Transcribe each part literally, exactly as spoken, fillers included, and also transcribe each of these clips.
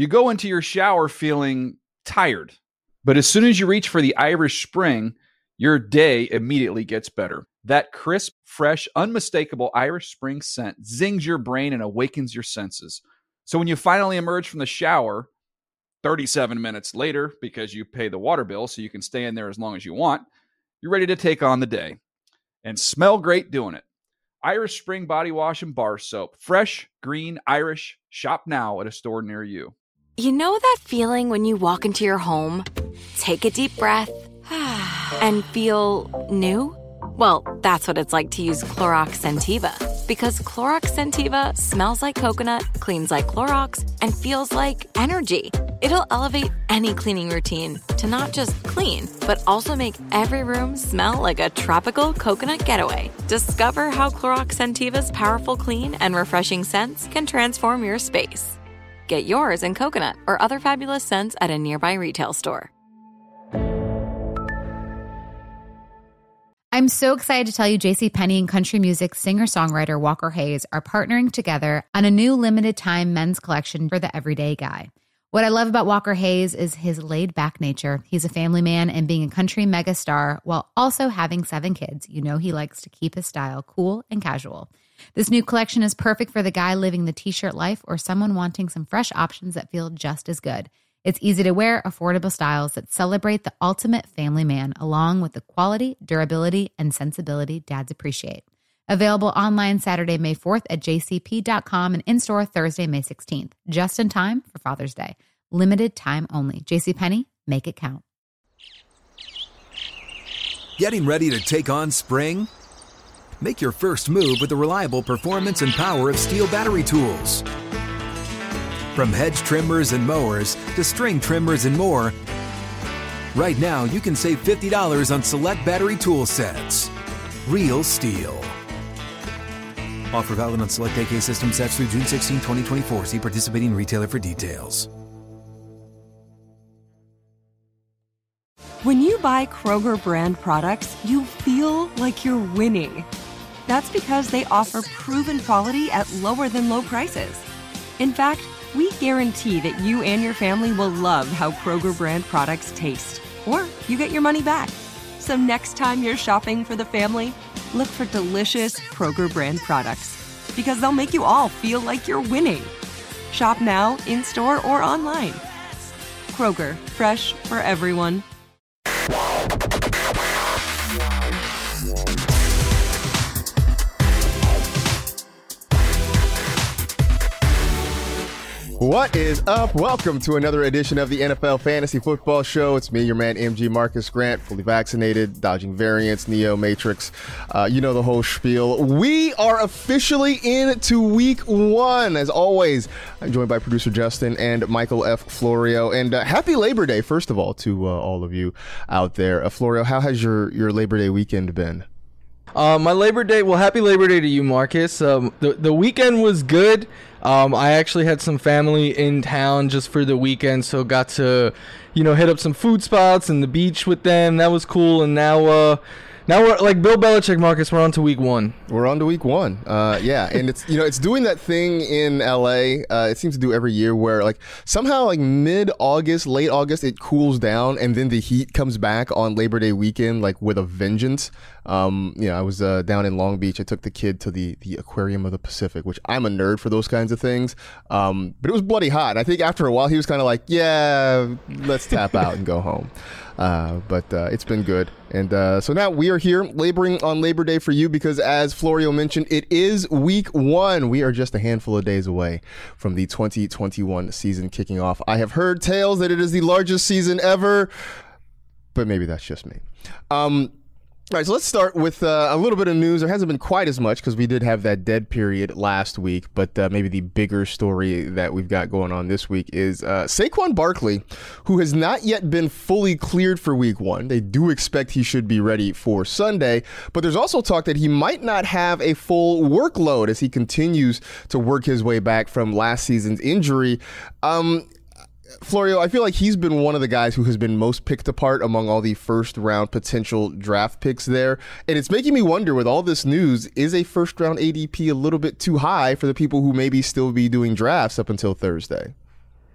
You go into your shower feeling tired, but as soon as you reach for the Irish Spring, your day immediately gets better. That crisp, fresh, unmistakable Irish Spring scent zings your brain and awakens your senses. So when you finally emerge from the shower, thirty-seven minutes later, because you pay the water bill so you can stay in there as long as you want, you're ready to take on the day and smell great doing it. Irish Spring Body Wash and Bar Soap. Fresh, green, Irish. Shop now at a store near you. You know that feeling when you walk into your home, take a deep breath, and feel new? Well, that's what it's like to use Clorox Scentiva. Because Clorox Scentiva smells like coconut, cleans like Clorox, and feels like energy. It'll elevate any cleaning routine to not just clean, but also make every room smell like a tropical coconut getaway. Discover how Clorox Scentiva's powerful clean and refreshing scents can transform your space. Get yours in coconut or other fabulous scents at a nearby retail store. I'm so excited to tell you JCPenney and country music singer-songwriter Walker Hayes are partnering together on a new limited-time men's collection for the everyday guy. What I love about Walker Hayes is his laid-back nature. He's a family man, and being a country megastar while also having seven kids, you know he likes to keep his style cool and casual. This new collection is perfect for the guy living the t-shirt life or someone wanting some fresh options that feel just as good. It's easy to wear, affordable styles that celebrate the ultimate family man, along with the quality, durability, and sensibility dads appreciate. Available online Saturday, May fourth at j c p dot com and in-store Thursday, May sixteenth. Just in time for Father's Day. Limited time only. JCPenney, make it count. Getting ready to take on spring? Make your first move with the reliable performance and power of Steel battery tools. From hedge trimmers and mowers to string trimmers and more, right now you can save fifty dollars on select battery tool sets. Real Steel. Offer valid on select A K system sets through June sixteenth, twenty twenty-four. See participating retailer for details. When you buy Kroger brand products, you feel like you're winning. That's because they offer proven quality at lower than low prices. In fact, we guarantee that you and your family will love how Kroger brand products taste, or you get your money back. So next time you're shopping for the family, look for delicious Kroger brand products, because they'll make you all feel like you're winning. Shop now, in-store, or online. Kroger, fresh for everyone. What is up? Welcome to another edition of the N F L Fantasy Football Show. It's me, your man, M G Marcus Grant, fully vaccinated, dodging variants, Neo Matrix. Uh, you know the whole spiel. We are officially into week one. As always, I'm joined by producer Justin and Michael F. Florio. And uh, happy Labor Day, first of all, to uh, all of you out there. Uh, Florio, how has your, your Labor Day weekend been? Uh, my Labor Day, well, happy Labor Day to you, Marcus. Um, the, the weekend was good. Um, I actually had some family in town just for the weekend, so got to, you know, hit up some food spots and the beach with them. That was cool. And now, uh, now we're like Bill Belichick, Marcus. We're on to week one. We're on to week one. Uh, yeah, and it's you know it's doing that thing in L A. Uh, it seems to do every year where like somehow like mid-August, late August, it cools down, and then the heat comes back on Labor Day weekend like with a vengeance. Um, you know, I was uh, down in Long Beach. I took the kid to the the Aquarium of the Pacific, which I'm a nerd for those kinds of things. Um, but it was bloody hot. I think after a while he was kind of like, yeah, let's tap out and go home. Uh, but uh, it's been good. And uh, so now we are here laboring on Labor Day for you because, as Florio mentioned, it is week one. We are just a handful of days away from the twenty twenty-one season kicking off. I have heard tales that it is the largest season ever, but maybe that's just me. Um, All right, so let's start with uh, a little bit of news. There hasn't been quite as much because we did have that dead period last week, but uh, maybe the bigger story that we've got going on this week is uh, Saquon Barkley, who has not yet been fully cleared for week one. They do expect he should be ready for Sunday, but there's also talk that he might not have a full workload as he continues to work his way back from last season's injury. Um... Florio, I feel like he's been one of the guys who has been most picked apart among all the first round potential draft picks there. And it's making me wonder with all this news, is a first round A D P a little bit too high for the people who maybe still be doing drafts up until Thursday?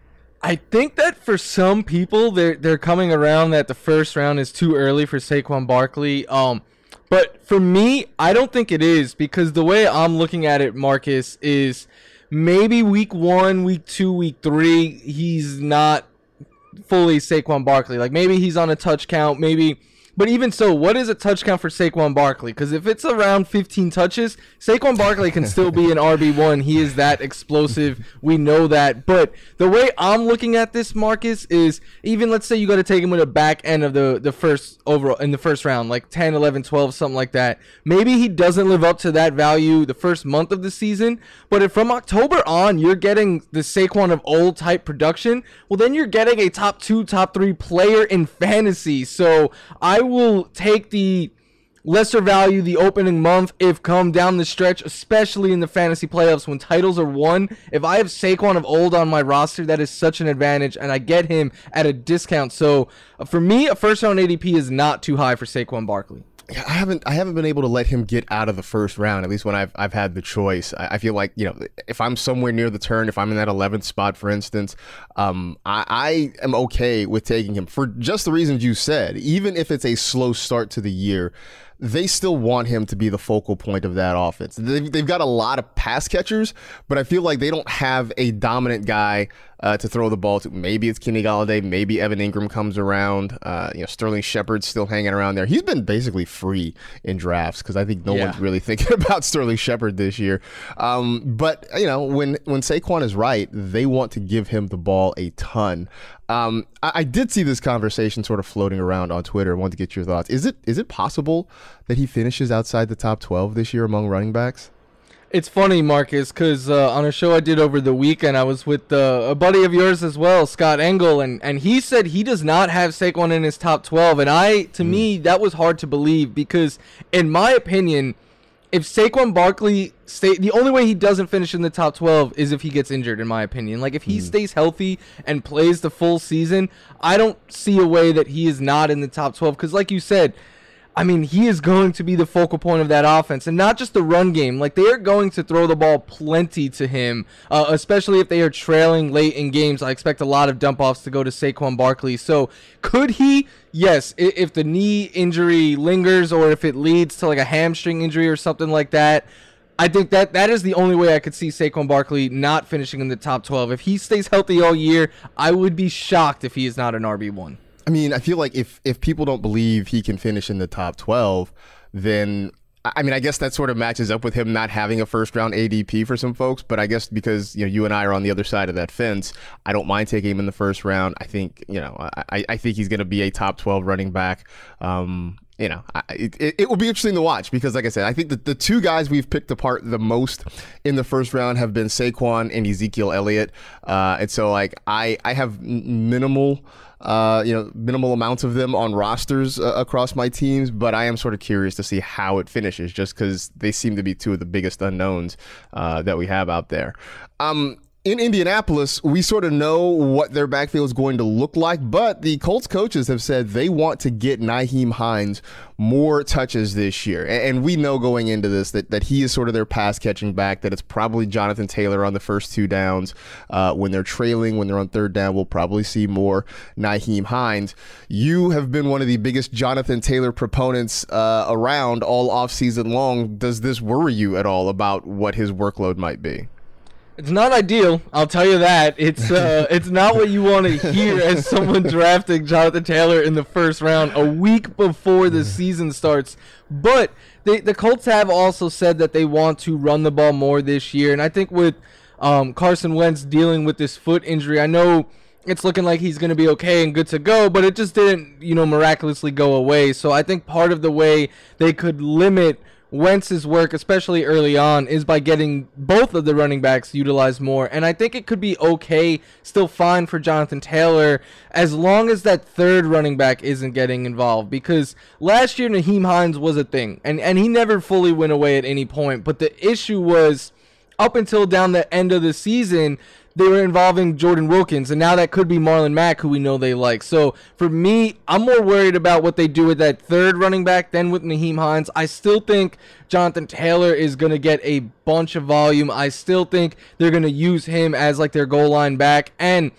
I think that for some people, they're they're coming around that the first round is too early for Saquon Barkley. Um, but for me, I don't think it is, because the way I'm looking at it, Marcus, is maybe week one, week two, week three, he's not fully Saquon Barkley. Like, maybe he's on a touch count, maybe. But even so, what is a touch count for Saquon Barkley? Because if it's around fifteen touches, Saquon Barkley can still be an R B one. He is that explosive. We know that. But the way I'm looking at this, Marcus, is even let's say you got to take him with the back end of the, the first overall in the first round, like ten, eleven, twelve, something like that. Maybe he doesn't live up to that value the first month of the season. But if from October on you're getting the Saquon of old type production, well, then you're getting a top two, top three player in fantasy. So I will take the lesser value the opening month if come down the stretch, especially in the fantasy playoffs when titles are won. If I have Saquon of old on my roster, that is such an advantage, and I get him at a discount. So uh, for me, a first round A D P is not too high for Saquon Barkley. Yeah, I haven't I haven't been able to let him get out of the first round, at least when I've I've had the choice. I, I feel like, you know, if I'm somewhere near the turn, if I'm in that eleventh spot, for instance, um, I, I am okay with taking him for just the reasons you said. Even if it's a slow start to the year, they still want him to be the focal point of that offense. They've, they've got a lot of pass catchers, but I feel like they don't have a dominant guy uh, to throw the ball to. Maybe it's Kenny Galladay. Maybe Evan Ingram comes around. Uh, you know, Sterling Shepard's still hanging around there. He's been basically free in drafts because I think no yeah. one's really thinking about Sterling Shepard this year. Um, but, you know, when, when Saquon is right, they want to give him the ball a ton. Um, I, I did see this conversation sort of floating around on Twitter. I wanted to get your thoughts. Is it is it possible that he finishes outside the top twelve this year among running backs? It's funny, Marcus, because uh, on a show I did over the weekend, I was with uh, a buddy of yours as well, Scott Engel, and, and he said he does not have Saquon in his top twelve. And I, to mm. me, that was hard to believe because, in my opinion, if Saquon Barkley stay, the only way he doesn't finish in the top twelve is if he gets injured, in my opinion. Like, if he mm. stays healthy and plays the full season, I don't see a way that he is not in the top twelve. Because, like you said, I mean, he is going to be the focal point of that offense, and not just the run game. Like, they are going to throw the ball plenty to him, uh, especially if they are trailing late in games. I expect a lot of dump-offs to go to Saquon Barkley. So, could he? Yes, if the knee injury lingers or if it leads to, like, a hamstring injury or something like that, I think that that is the only way I could see Saquon Barkley not finishing in the top twelve. If he stays healthy all year, I would be shocked if he is not an R B one. I mean, I feel like if, if people don't believe he can finish in the top twelve, then, I mean, I guess that sort of matches up with him not having a first-round A D P for some folks. But I guess because, you know, you and I are on the other side of that fence, I don't mind taking him in the first round. I think, you know, I, I think he's going to be a top twelve running back. Um, you know, I, it, it will be interesting to watch because, like I said, I think that the two guys we've picked apart the most in the first round have been Saquon and Ezekiel Elliott. Uh, and so, like, I, I have minimal... Uh, you know, minimal amounts of them on rosters uh, across my teams, but I am sort of curious to see how it finishes just because they seem to be two of the biggest unknowns uh, that we have out there. Um, in Indianapolis, we sort of know what their backfield is going to look like, but the Colts coaches have said they want to get Nyheim Hines more touches this year. And we know going into this that, that he is sort of their pass-catching back, that it's probably Jonathan Taylor on the first two downs. Uh, when they're trailing, when they're on third down, we'll probably see more Nyheim Hines. You have been one of the biggest Jonathan Taylor proponents uh, around all offseason long. Does this worry you at all about what his workload might be? It's not ideal, I'll tell you that. It's uh, it's not what you want to hear as someone drafting Jonathan Taylor in the first round a week before the season starts. But they, the Colts have also said that they want to run the ball more this year. And I think with um, Carson Wentz dealing with this foot injury, I know it's looking like he's going to be okay and good to go, but it just didn't, you know, miraculously go away. So I think part of the way they could limit Wentz's work, especially early on, is by getting both of the running backs utilized more. And I think it could be okay, still fine for Jonathan Taylor, as long as that third running back isn't getting involved. Because last year, Nyheim Hines was a thing, and, and he never fully went away at any point. But the issue was, up until down the end of the season, they were involving Jordan Wilkins, and now that could be Marlon Mack, who we know they like. So for me, I'm more worried about what they do with that third running back than with Nyheim Hines. I still think Jonathan Taylor is going to get a bunch of volume. I still think they're going to use him as like their goal line back. And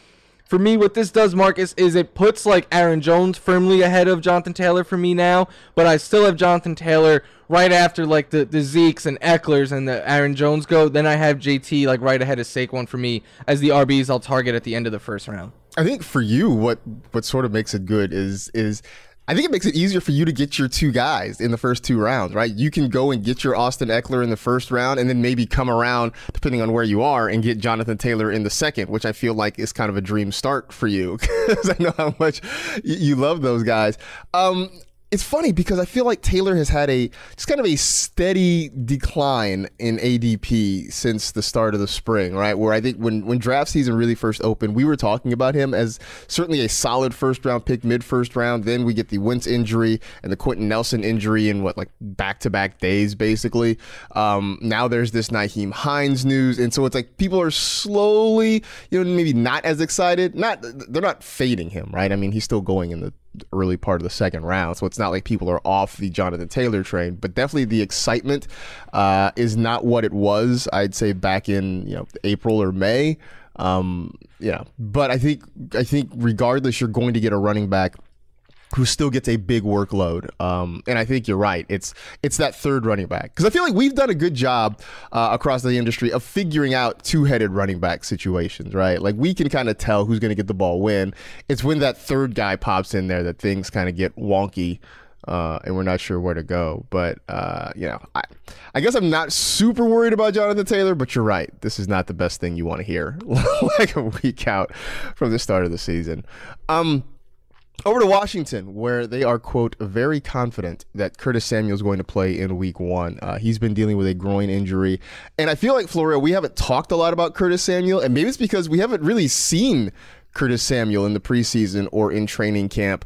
for me, what this does, Marcus, is it puts like Aaron Jones firmly ahead of Jonathan Taylor for me now, but I still have Jonathan Taylor right after like the, the Zekes and Ecklers and the Aaron Jones go. Then I have J T like right ahead of Saquon for me as the R Bs I'll target at the end of the first round. I think for you, what what sort of makes it good is is I think it makes it easier for you to get your two guys in the first two rounds, right? You can go and get your Austin Eckler in the first round and then maybe come around, depending on where you are, and get Jonathan Taylor in the second, which I feel like is kind of a dream start for you because I know how much you love those guys. Um, It's funny because I feel like Taylor has had a just kind of a steady decline in A D P since the start of the spring, right? Where I think when, when draft season really first opened, we were talking about him as certainly a solid first round pick, mid first round. Then we get the Wentz injury and the Quentin Nelson injury in what, like back to back days, basically. Um, now there's this Nyheim Hines news. And so it's like people are slowly, you know, maybe not as excited. Not, they're not fading him, right? I mean, he's still going in the early part of the second round, so it's not like people are off the Jonathan Taylor train, but definitely the excitement uh, is not what it was, I'd say, back in, you know, April or May. Um, you know, but I think I think regardless, you're going to get a running back who still gets a big workload. Um, and I think you're right. It's it's that third running back. Because I feel like we've done a good job uh, across the industry of figuring out two-headed running back situations, right? Like we can kind of tell who's going to get the ball when. It's when that third guy pops in there that things kind of get wonky uh, and we're not sure where to go. But, uh, you know, I, I guess I'm not super worried about Jonathan Taylor, but you're right. This is not the best thing you want to hear like a week out from the start of the season. Um, Over to Washington, where they are, quote, very confident that Curtis Samuel is going to play in week one. Uh, he's been dealing with a groin injury. And I feel like, Florio, we haven't talked a lot about Curtis Samuel, and maybe it's because we haven't really seen Curtis Samuel in the preseason or in training camp.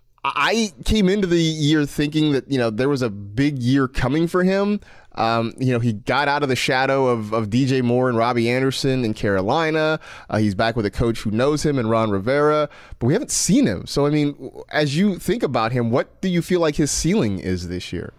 I came into the year thinking that, you know, there was a big year coming for him. Um, you know, he got out of the shadow of, of D J Moore and Robbie Anderson in Carolina. Uh, he's back with a coach who knows him and Ron Rivera, but we haven't seen him. So, I mean, as you think about him, what do you feel like his ceiling is this year?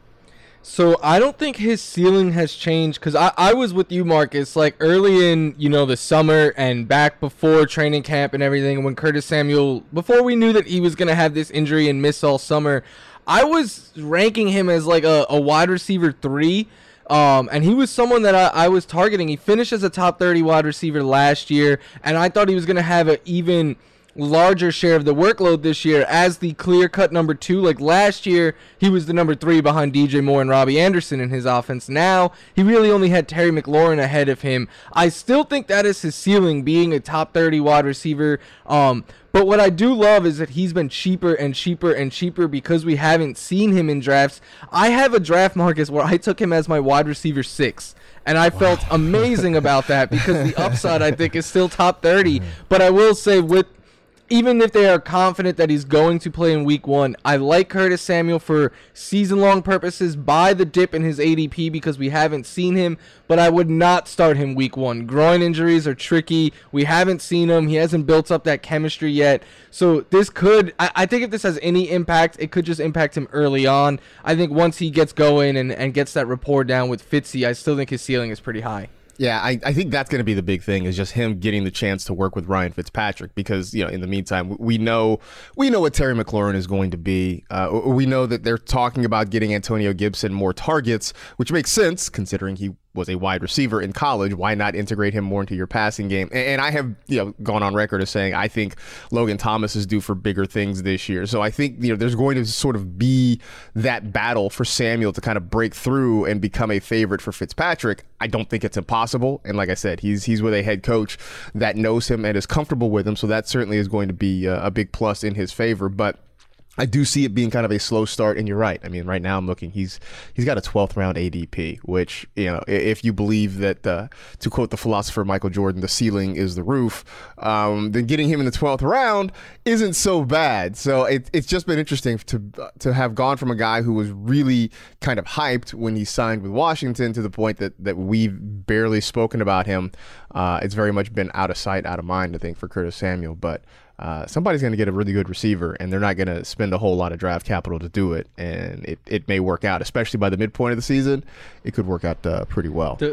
So I don't think his ceiling has changed because I, I was with you, Marcus, like early in, you know, the summer and back before training camp and everything, when Curtis Samuel, before we knew that he was going to have this injury and miss all summer, I was ranking him as like a, a wide receiver three. Um, and he was someone that I, I was targeting. He finished as a top thirty wide receiver last year, and I thought he was going to have an even larger share of the workload this year as the clear-cut number two. Like last year, he was the number three behind D J Moore and Robbie Anderson in his offense. Now, he really only had Terry McLaurin ahead of him. I still think that is his ceiling, being a top thirty wide receiver. Um, but what I do love is that he's been cheaper and cheaper and cheaper because we haven't seen him in drafts. I have a draft, Marcus, where I took him as my wide receiver six. And I felt wow. amazing about that because the upside, I think, is still top thirty. But I will say, with even if they are confident that he's going to play in week one, I like Curtis Samuel for season-long purposes. Buy the dip in his A D P because we haven't seen him, but I would not start him week one. Groin injuries are tricky. We haven't seen him. He hasn't built up that chemistry yet. So this could, I, I think if this has any impact, it could just impact him early on. I think once he gets going and, and gets that rapport down with Fitzy, I still think his ceiling is pretty high. Yeah, I, I think that's going to be the big thing, is just him getting the chance to work with Ryan Fitzpatrick, because, you know, in the meantime, we know we know what Terry McLaurin is going to be. Uh, we know that they're talking about getting Antonio Gibson more targets, which makes sense considering he was a wide receiver in college. Why not integrate him more into your passing game? And, and I have, you know, gone on record as saying I think Logan Thomas is due for bigger things this year. So I think, you know, there's going to sort of be that battle for Samuel to kind of break through and become a favorite for Fitzpatrick. I don't think it's impossible. And like I said, he's he's with a head coach that knows him and is comfortable with him. So that certainly is going to be a, a big plus in his favor. But I do see it being kind of a slow start, and you're right. I mean, right now I'm looking, he's he's got a twelfth round A D P, which, you know, if you believe that, uh, to quote the philosopher Michael Jordan, the ceiling is the roof, um, then getting him in the twelfth round isn't so bad. So it, it's just been interesting to to have gone from a guy who was really kind of hyped when he signed with Washington to the point that, that we've barely spoken about him. Uh, it's very much been out of sight, out of mind, I think, for Curtis Samuel. But Uh, somebody's going to get a really good receiver, and they're not going to spend a whole lot of draft capital to do it, and it, it may work out, especially by the midpoint of the season. It could work out uh, pretty well. The, so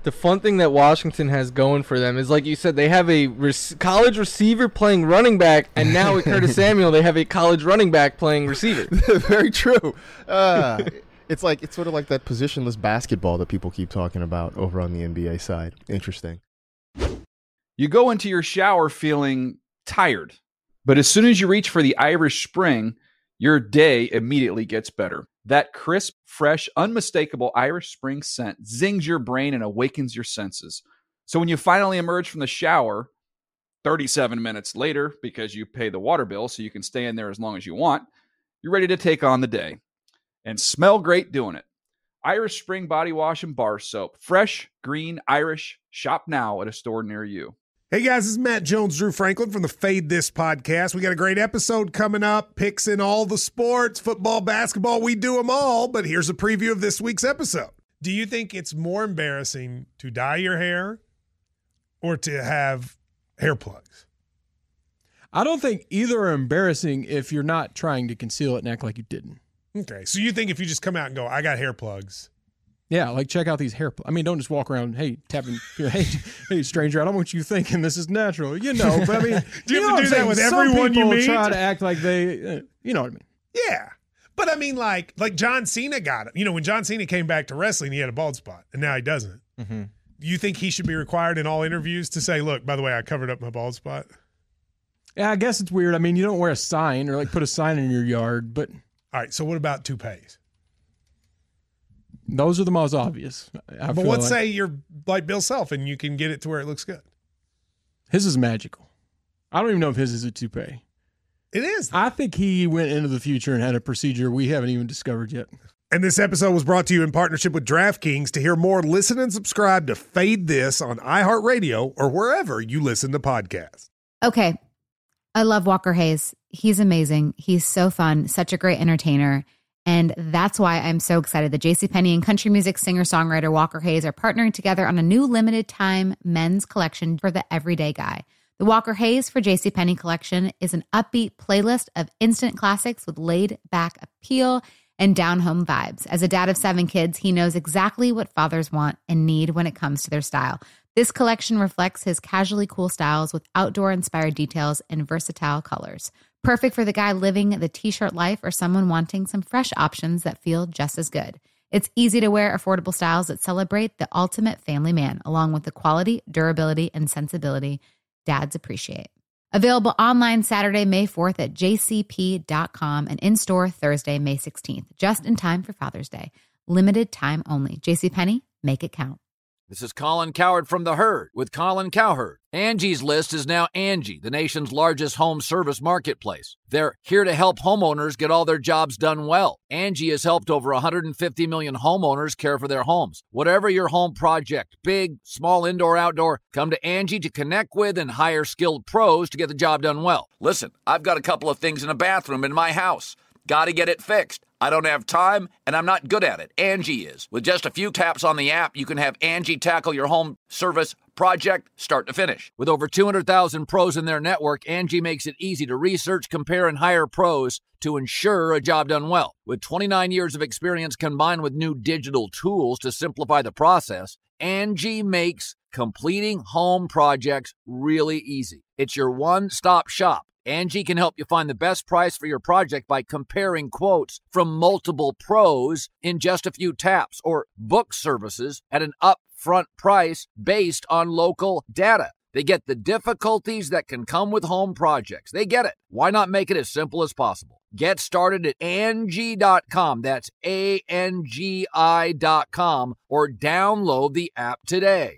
the fun thing that Washington has going for them is, like you said, they have a rec- college receiver playing running back, and now with Curtis Samuel, they have a college running back playing receiver. Very true. Uh, it's like it's sort of like that positionless basketball that people keep talking about over on the N B A side. Interesting. You go into your shower feeling tired, but as soon as you reach for the Irish Spring, your day immediately gets better. That crisp, fresh, unmistakable Irish Spring scent zings your brain and awakens your senses. So when you finally emerge from the shower, thirty-seven minutes later, because you pay the water bill so you can stay in there as long as you want, you're ready to take on the day. And smell great doing it. Irish Spring Body Wash and Bar Soap. Fresh, green, Irish. Shop now at a store near you. Hey guys, this is Matt Jones, Drew Franklin from the Fade This podcast. We got a great episode coming up, picks in all the sports, football, basketball, we do them all, but here's a preview of this week's episode. Do you think it's more embarrassing to dye your hair or to have hair plugs? I don't think either are embarrassing if you're not trying to conceal it and act like you didn't. Okay, so you think if you just come out and go, I got hair plugs. Yeah, like check out these hair plugs. I mean, don't just walk around, hey, tapping, hey, hey, stranger, I don't want you thinking this is natural. You know, but I mean, do you, you have know to do that with everyone Some you people meet? try to act like they, uh, you know what I mean. Yeah, but I mean, like, like John Cena got it. You know, when John Cena came back to wrestling, he had a bald spot, and now he doesn't. Mm-hmm. Do you think he should be required in all interviews to say, look, by the way, I covered up my bald spot? Yeah, I guess it's weird. I mean, you don't wear a sign or like put a sign in your yard, but. All right, so what about toupees? Those are the most obvious. I but feel let's like. say you're like Bill Self and you can get it to where it looks good. His is magical. I don't even know if his is a toupee. It is. I think he went into the future and had a procedure we haven't even discovered yet. And this episode was brought to you in partnership with DraftKings. To hear more, listen and subscribe to Fade This on iHeartRadio or wherever you listen to podcasts. Okay. I love Walker Hayes. He's amazing. He's so fun, such a great entertainer. And that's why I'm so excited that JCPenney and country music singer-songwriter Walker Hayes are partnering together on a new limited-time men's collection for the everyday guy. The Walker Hayes for JCPenney collection is an upbeat playlist of instant classics with laid-back appeal and down-home vibes. As a dad of seven kids, he knows exactly what fathers want and need when it comes to their style. This collection reflects his casually cool styles with outdoor-inspired details and versatile colors. Perfect for the guy living the t-shirt life or someone wanting some fresh options that feel just as good. It's easy to wear, affordable styles that celebrate the ultimate family man, along with the quality, durability, and sensibility dads appreciate. Available online Saturday, May fourth at j c p dot com and in-store Thursday, May sixteenth, just in time for Father's Day. Limited time only. JCPenney, make it count. This is Colin Cowherd from The Herd with Colin Cowherd. Angie's List is now Angie, the nation's largest home service marketplace. They're here to help homeowners get all their jobs done well. Angie has helped over one hundred fifty million homeowners care for their homes. Whatever your home project, big, small, indoor, outdoor, come to Angie to connect with and hire skilled pros to get the job done well. Listen, I've got a couple of things in a bathroom in my house. Got to get it fixed. I don't have time, and I'm not good at it. Angie is. With just a few taps on the app, you can have Angie tackle your home service project start to finish. With over two hundred thousand pros in their network, Angie makes it easy to research, compare, and hire pros to ensure a job done well. With twenty-nine years of experience combined with new digital tools to simplify the process, Angie makes completing home projects really easy. It's your one-stop shop. Angie can help you find the best price for your project by comparing quotes from multiple pros in just a few taps, or book services at an upfront price based on local data. They get the difficulties that can come with home projects. They get it. Why not make it as simple as possible? Get started at Angie dot com. That's A N G I dot com, or download the app today.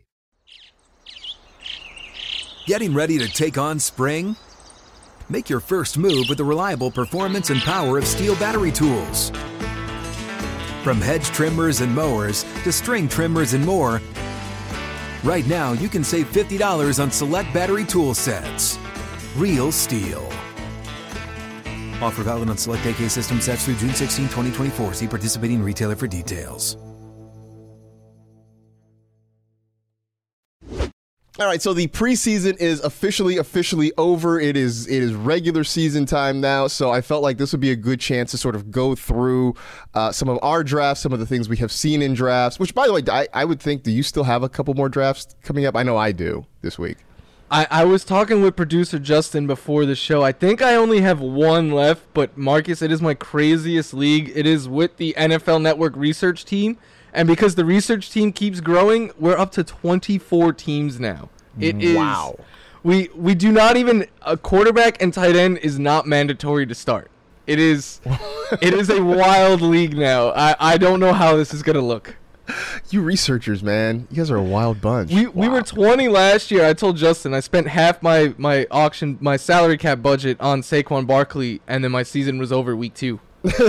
Getting ready to take on spring? Make your first move with the reliable performance and power of Steel battery tools. From hedge trimmers and mowers to string trimmers and more, right now you can save fifty dollars on select battery tool sets. Real Steel. Offer valid on select A K system sets through June sixteenth, twenty twenty-four. See participating retailer for details. All right, so the preseason is officially, officially over. It is it is regular season time now, so I felt like this would be a good chance to sort of go through uh, some of our drafts, some of the things we have seen in drafts, which, by the way, I, I would think, do you still have a couple more drafts coming up? I know I do this week. I, I was talking with producer Justin before the show. I think I only have one left, but Marcus, it is my craziest league. It is with the N F L Network research team. And because the research team keeps growing, we're up to twenty-four teams now. It is. Wow. We we do not even a quarterback and tight end is not mandatory to start. It is it is a wild league now. I, I don't know how this is gonna look. You researchers, man, you guys are a wild bunch. We wow. we were twenty last year. I told Justin I spent half my my auction my salary cap budget on Saquon Barkley, and then my season was over week two.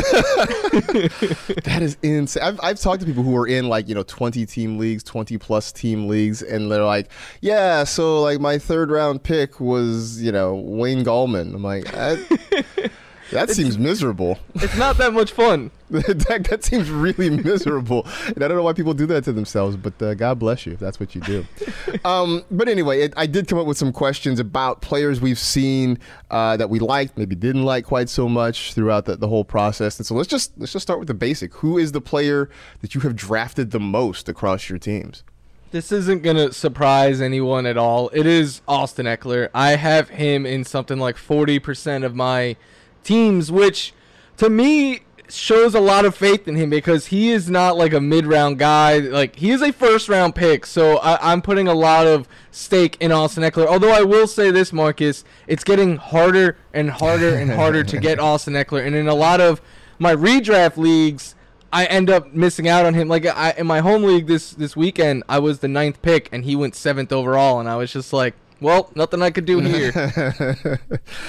That is insane. I've, I've talked to people who are in like, you know, twenty team leagues, twenty plus team leagues, and they're like, yeah, so like my third round pick was, you know, Wayne Gallman. I'm like, that, that seems miserable. It's not that much fun. that, that seems really miserable. And I don't know why people do that to themselves, but uh, God bless you if that's what you do. um, but anyway, it, I did come up with some questions about players we've seen uh, that we liked, maybe didn't like quite so much throughout the, the whole process. And so let's just let's just start with the basic. Who is the player that you have drafted the most across your teams? This isn't going to surprise anyone at all. It is Austin Ekeler. I have him in something like forty percent of my teams, which to me shows a lot of faith in him because he is not like a mid-round guy. Like, he is a first-round pick, so I, I'm putting a lot of stake in Austin Ekeler. Although I will say this, Marcus, it's getting harder and harder and harder to get Austin Ekeler, and in a lot of my redraft leagues, I end up missing out on him. Like, I, in my home league this, this weekend, I was the ninth pick, and he went seventh overall, and I was just like, well, nothing I could do here.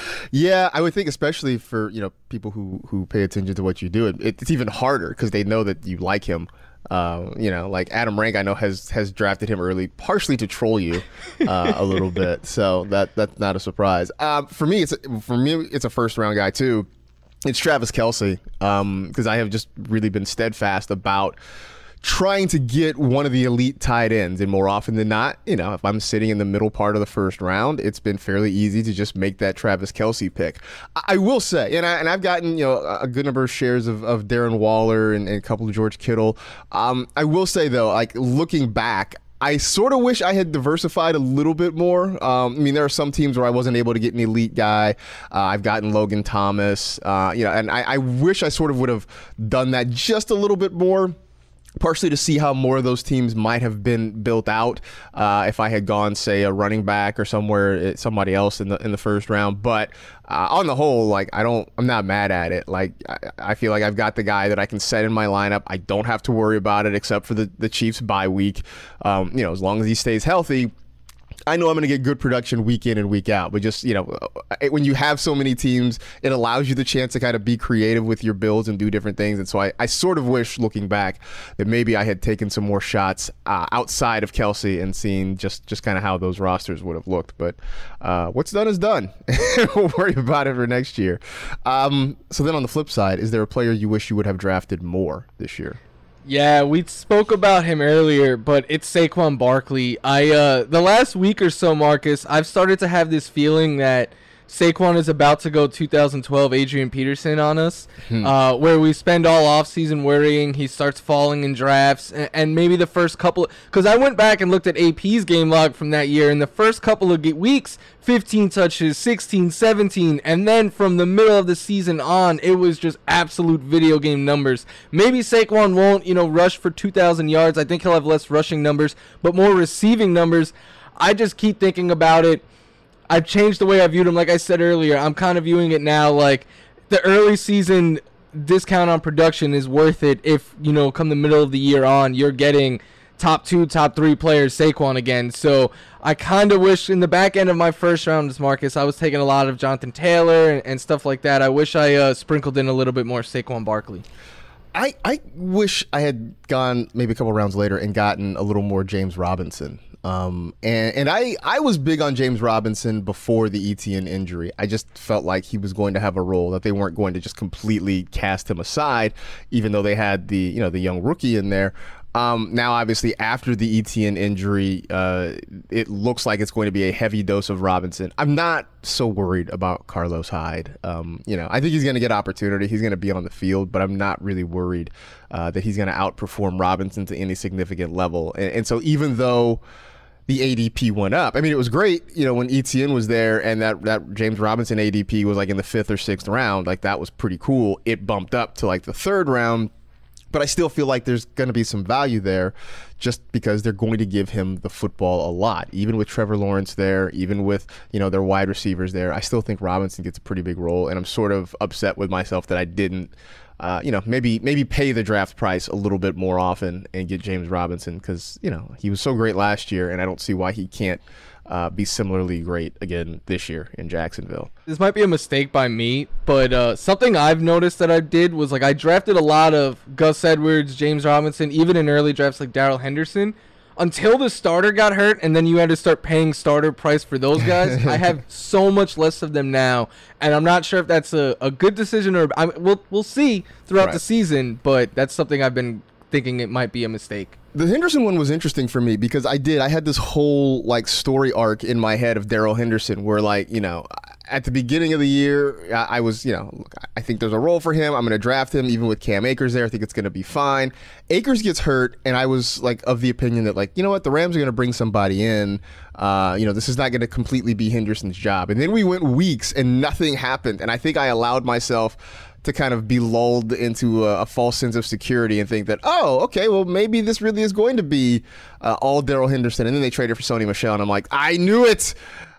Yeah, I would think especially for, you know, people who, who pay attention to what you do, it, it's even harder because they know that you like him. Uh, you know, like Adam Rank, I know has has drafted him early, partially to troll you uh, a little bit. So that that's not a surprise. Um, for me, it's a, for me it's a first round guy too. It's Travis Kelce because um, I have just really been steadfast about trying to get one of the elite tight ends, and more often than not, you know, if I'm sitting in the middle part of the first round, it's been fairly easy to just make that Travis Kelce pick. I will say, and, I, and I've gotten, you know, a good number of shares of, of Darren Waller and, and a couple of George Kittle. Um, I will say, though, like looking back, I sort of wish I had diversified a little bit more. Um, I mean, there are some teams where I wasn't able to get an elite guy. Uh, I've gotten Logan Thomas, uh, you know, and I, I wish I sort of would have done that just a little bit more. Partially to see how more of those teams might have been built out uh, if I had gone, say, a running back or somewhere, somebody else in the in the first round. But uh, on the whole, like I don't, I'm not mad at it. Like I, I feel like I've got the guy that I can set in my lineup. I don't have to worry about it except for the the Chiefs bye week. Um, you know, as long as he stays healthy, I know I'm going to get good production week in and week out, but just, you know, when you have so many teams, it allows you the chance to kind of be creative with your builds and do different things. And so I, I sort of wish, looking back, that maybe I had taken some more shots uh, outside of Kelce and seen just, just kind of how those rosters would have looked. But uh, what's done is done. We'll worry about it for next year. Um, so then on the flip side, is there a player you wish you would have drafted more this year? Yeah, we spoke about him earlier, but it's Saquon Barkley. I uh, the last week or so, Marcus, I've started to have this feeling that Saquon is about to go two thousand twelve Adrian Peterson on us, hmm. uh, where we spend all offseason worrying he starts falling in drafts, and, and maybe the first couple, because I went back and looked at A P's game log from that year, and the first couple of weeks, fifteen touches, sixteen, seventeen, and then from the middle of the season on, it was just absolute video game numbers. Maybe Saquon won't, you know, rush for two thousand yards. I think he'll have less rushing numbers, but more receiving numbers. I just keep thinking about it. I've changed the way I viewed him. Like I said earlier, I'm kind of viewing it now like the early season discount on production is worth it if, you know, come the middle of the year on, you're getting top two, top three players, Saquon again. So I kind of wish in the back end of my first round, Marcus, I was taking a lot of Jonathan Taylor and, and stuff like that. I wish I uh, sprinkled in a little bit more Saquon Barkley. I, I wish I had gone maybe a couple rounds later and gotten a little more James Robinson. Um, and and I, I was big on James Robinson before the Etienne injury. I just felt like he was going to have a role, that they weren't going to just completely cast him aside, even though they had the, you know, the young rookie in there. Um, now, obviously, after the Etienne injury, uh, it looks like it's going to be a heavy dose of Robinson. I'm not so worried about Carlos Hyde. Um, you know, I think he's going to get opportunity. He's going to be on the field, but I'm not really worried uh, that he's going to outperform Robinson to any significant level. And, and so even though the A D P went up, I mean, it was great, you know, when Etienne was there and that, that James Robinson A D P was like in the fifth or sixth round, like that was pretty cool. It bumped up to like the third round. But I still feel like there's going to be some value there just because they're going to give him the football a lot. Even with Trevor Lawrence there, even with, you know, their wide receivers there, I still think Robinson gets a pretty big role. And I'm sort of upset with myself that I didn't, uh, you know, maybe maybe pay the draft price a little bit more often and get James Robinson because, you know, he was so great last year and I don't see why he can't Uh, be similarly great again this year in Jacksonville. This might be a mistake by me, but uh, something I've noticed that I did was like I drafted a lot of Gus Edwards, James Robinson, even in early drafts like Darrell Henderson, until the starter got hurt, and then you had to start paying starter price for those guys. I have so much less of them now, and I'm not sure if that's a, a good decision or I'm, we'll we'll see throughout Right. the season. But that's something I've been thinking it might be a mistake. The Henderson one was interesting for me because I did. I had this whole like story arc in my head of Darrell Henderson where like, you know, at the beginning of the year, I, I was, you know, look, I think there's a role for him. I'm going to draft him even with Cam Akers there. I think it's going to be fine. Akers gets hurt. And I was like of the opinion that like, you know what, the Rams are going to bring somebody in. Uh, you know, this is not going to completely be Henderson's job. And then we went weeks and nothing happened. And I think I allowed myself to kind of be lulled into a, a false sense of security and think that, oh, okay, well, maybe this really is going to be uh, all Darrell Henderson. And then they traded for Sony Michel, and I'm like, I knew it.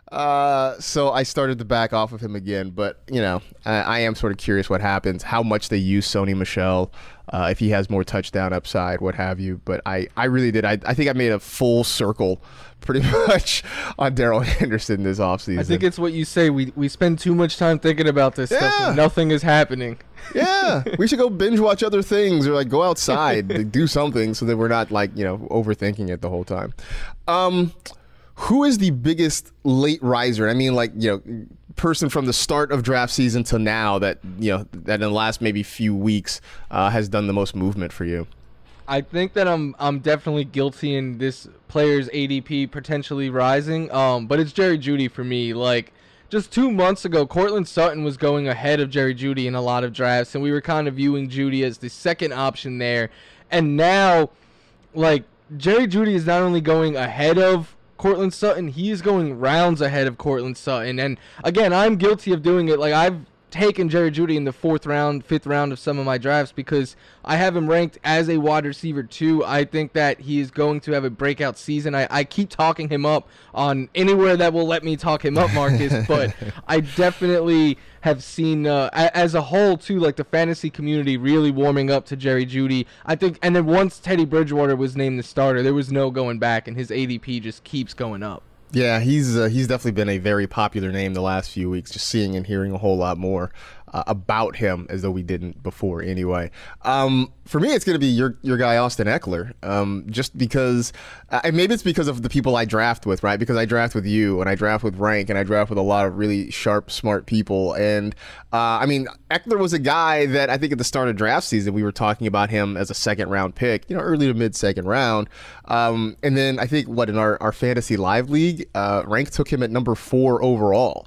Uh, so I started to back off of him again. But, you know, I, I am sort of curious what happens, how much they use Sony Michel, uh, if he has more touchdown upside, what have you. But I, I really did. I, I think I made a full circle pretty much on Darrell Henderson this offseason. I think it's what you say. We we spend too much time thinking about this Yeah. stuff and nothing is happening. Yeah, we should go binge watch other things or like go outside, like, do something so that we're not like, you know, overthinking it the whole time. Um, who is the biggest late riser? I mean, like, you know, person from the start of draft season to now that, you know, that in the last maybe few weeks uh, has done the most movement for you? I think that I'm I'm definitely guilty in this player's A D P potentially rising. Um, but it's Jerry Jeudy for me. Like just two months ago, Cortland Sutton was going ahead of Jerry Jeudy in a lot of drafts, and we were kind of viewing Jeudy as the second option there. And now, like Jerry Jeudy is not only going ahead of Cortland Sutton, he is going rounds ahead of Cortland Sutton. And again, I'm guilty of doing it. Like I've taken Jerry Jeudy in the fourth round, fifth round of some of my drafts because I have him ranked as a wide receiver too. I think that he is going to have a breakout season. I, I keep talking him up on anywhere that will let me talk him up, Marcus, but I definitely have seen uh, a, as a whole too, like the fantasy community really warming up to Jerry Jeudy. I think, and then once Teddy Bridgewater was named the starter, there was no going back, and his A D P just keeps going up. Yeah, he's uh, he's definitely been a very popular name the last few weeks, just seeing and hearing a whole lot more uh, about him as though we didn't before anyway. Um, for me, it's going to be your your guy, Austin Eckler, um, just because, uh, and maybe it's because of the people I draft with, right? Because I draft with you, and I draft with Rank, and I draft with a lot of really sharp, smart people. And, uh, I mean, Eckler was a guy that I think at the start of draft season, we were talking about him as a second-round pick, you know, early to mid-second round. Um, and then I think, what, in our, our Fantasy Live League, uh, Rank took him at number four overall.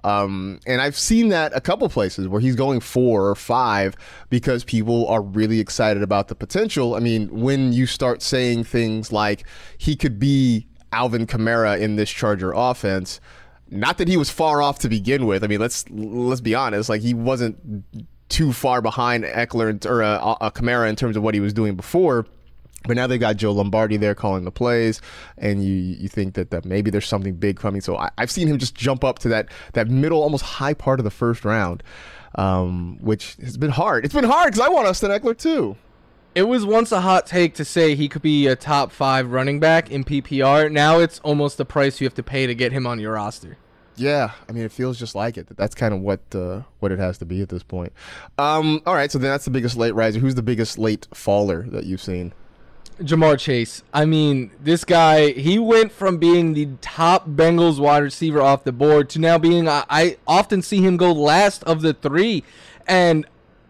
Um, and I've seen that a couple places where he's going four or five because people are really excited about the potential. I mean, when you start saying things like he could be Alvin Kamara in this Charger offense, not that he was far off to begin with. I mean, let's let's be honest, like he wasn't too far behind Eckler or uh, uh, Kamara in terms of what he was doing before. But now they got Joe Lombardi there calling the plays, and you you think that, that maybe there's something big coming. So I, I've seen him just jump up to that that middle, almost high part of the first round, um, which has been hard. It's been hard because I want Austin Eckler too. It was once a hot take to say he could be a top five running back in P P R. Now it's almost the price you have to pay to get him on your roster. Yeah, I mean, it feels just like it. That's kind of what uh, what it has to be at this point. Um, all right, so then that's the biggest late riser. Who's the biggest late faller that you've seen? Jamar Chase. I mean, this guy, he went from being the top Bengals wide receiver off the board to now being, I, I often see him go last of the three. And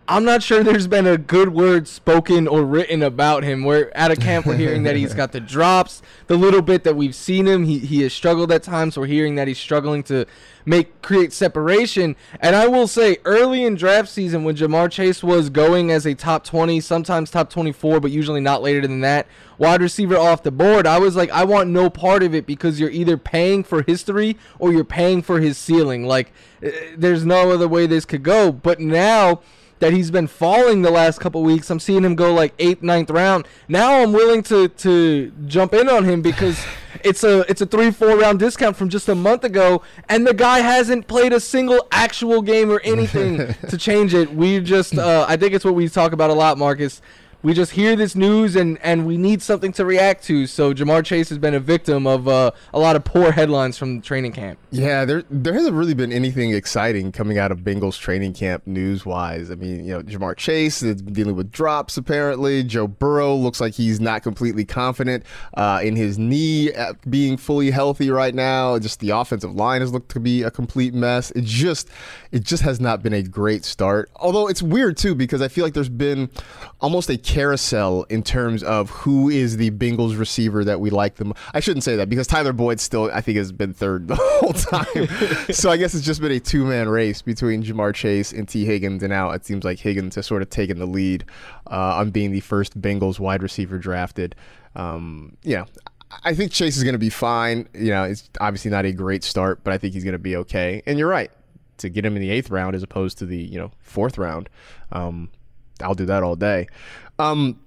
I'm not sure there's been a good word spoken or written about him. We're at a camp, we're hearing that he's got the drops. The little bit that we've seen him, he, he has struggled at times. We're hearing that he's struggling to make create separation. And I will say, early in draft season, when Ja'Marr Chase was going as a top twenty, sometimes top twenty-four, but usually not later than that, wide receiver off the board, I was like, I want no part of it, because you're either paying for history or you're paying for his ceiling. Like, there's no other way this could go. But now that he's been falling the last couple weeks, I'm seeing him go like eighth, ninth round. Now I'm willing to to jump in on him, because it's a it's a three, four round discount from just a month ago, and the guy hasn't played a single actual game or anything to change it. We just, uh, I think it's what we talk about a lot, Marcus. We just hear this news, and, and we need something to react to. So Ja'Marr Chase has been a victim of uh, a lot of poor headlines from the training camp. Yeah, there there hasn't really been anything exciting coming out of Bengals training camp news-wise. I mean, you know, Ja'Marr Chase is dealing with drops, apparently. Joe Burrow looks like he's not completely confident uh, in his knee being fully healthy right now. Just the offensive line has looked to be a complete mess. It just, it just has not been a great start. Although it's weird, too, because I feel like there's been almost a carousel in terms of who is the Bengals receiver that we like them. I shouldn't say that, because Tyler Boyd still, I think, has been third the whole time. So I guess it's just been a two-man race between Ja'Marr Chase and T. Higgins, and now it seems like Higgins has sort of taken the lead uh, on being the first Bengals wide receiver drafted. Um, you know, I think Chase is going to be fine. You know, it's obviously not a great start, but I think he's going to be okay. And you're right, to get him in the eighth round as opposed to the, you know, fourth round, um, I'll do that all day. Um,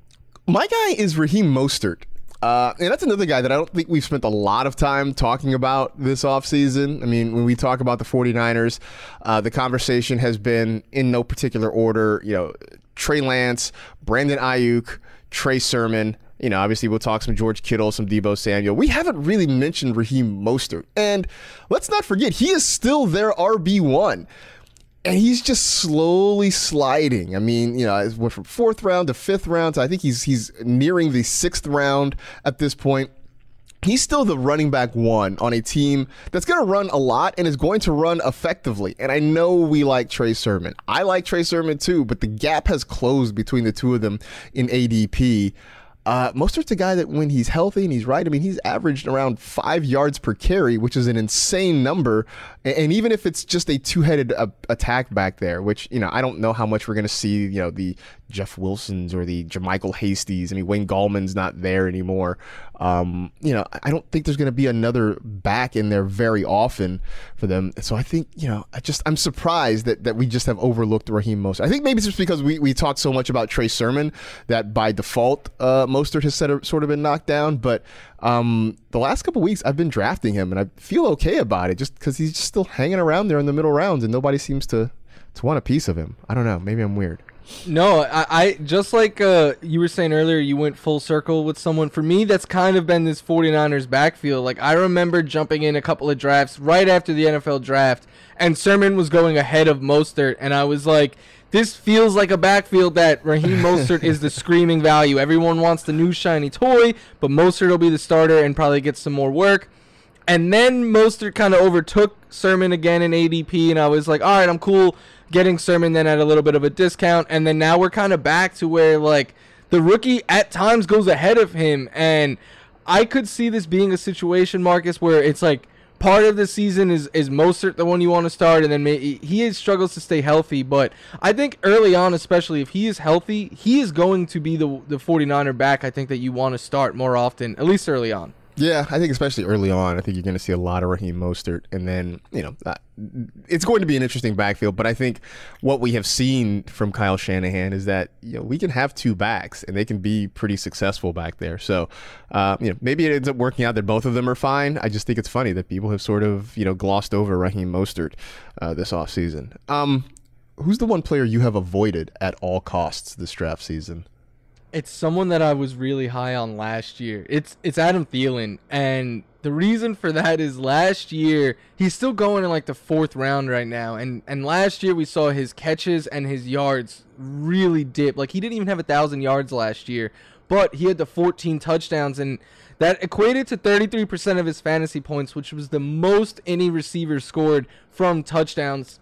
my guy is Raheem Mostert. Uh, and that's another guy that I don't think we've spent a lot of time talking about this offseason. I mean, when we talk about the 49ers, uh, the conversation has been in no particular order. You know, Trey Lance, Brandon Ayuk, Trey Sermon. You know, obviously we'll talk some George Kittle, some Deebo Samuel. We haven't really mentioned Raheem Mostert. And let's not forget, he is still their R B one. And he's just slowly sliding. I mean, you know, it went from fourth round to fifth round. So I think he's he's nearing the sixth round at this point. He's still the running back one on a team that's going to run a lot and is going to run effectively. And I know we like Trey Sermon. I like Trey Sermon too, but the gap has closed between the two of them in A D P. Uh, Mostert's a guy that when he's healthy and he's right, I mean, he's averaged around five yards per carry, which is an insane number. And, and even if it's just a two-headed uh, attack back there, which, you know, I don't know how much we're going to see, you know, the Jeff Wilsons or the Jermichael Hasties. I mean, Wayne Gallman's not there anymore. Um, you know, I don't think there's going to be another back in there very often for them. So I think, you know, I just, I'm surprised that, that we just have overlooked Raheem Mostert. I think maybe it's just because we, we talked so much about Trey Sermon that by default, uh, Mostert has set, sort of been knocked down. But um, the last couple weeks, I've been drafting him, and I feel okay about it just because he's just still hanging around there in the middle rounds, and nobody seems to, to want a piece of him. I don't know. Maybe I'm weird. No, I, I just like uh, you were saying earlier, you went full circle with someone. For me, that's kind of been this 49ers backfield. Like, I remember jumping in a couple of drafts right after the N F L draft, and Sermon was going ahead of Mostert, and I was like, this feels like a backfield that Raheem Mostert is the screaming value. Everyone wants the new shiny toy, but Mostert will be the starter and probably get some more work. And then Mostert kind of overtook Sermon again in A D P, and I was like, all right, I'm cool getting Sermon then at a little bit of a discount. And then now we're kind of back to where, like, the rookie at times goes ahead of him. And I could see this being a situation, Marcus, where it's like part of the season is, is Mostert the one you want to start, and then maybe he struggles to stay healthy. But I think early on, especially if he is healthy, he is going to be the, the 49er back I think that you want to start more often, at least early on. Yeah, I think especially early on, I think you're going to see a lot of Raheem Mostert. And then, you know, uh, it's going to be an interesting backfield. But I think what we have seen from Kyle Shanahan is that, you know, we can have two backs and they can be pretty successful back there. So, uh, you know, maybe it ends up working out that both of them are fine. I just think it's funny that people have sort of, you know, glossed over Raheem Mostert uh, this offseason. Um, who's the one player you have avoided at all costs this draft season? It's someone that I was really high on last year. It's it's Adam Thielen, and the reason for that is last year, he's still going in like the fourth round right now, and, and last year we saw his catches and his yards really dip. Like, he didn't even have a thousand yards last year, but he had the fourteen touchdowns, and that equated to thirty-three percent of his fantasy points, which was the most any receiver scored from touchdowns.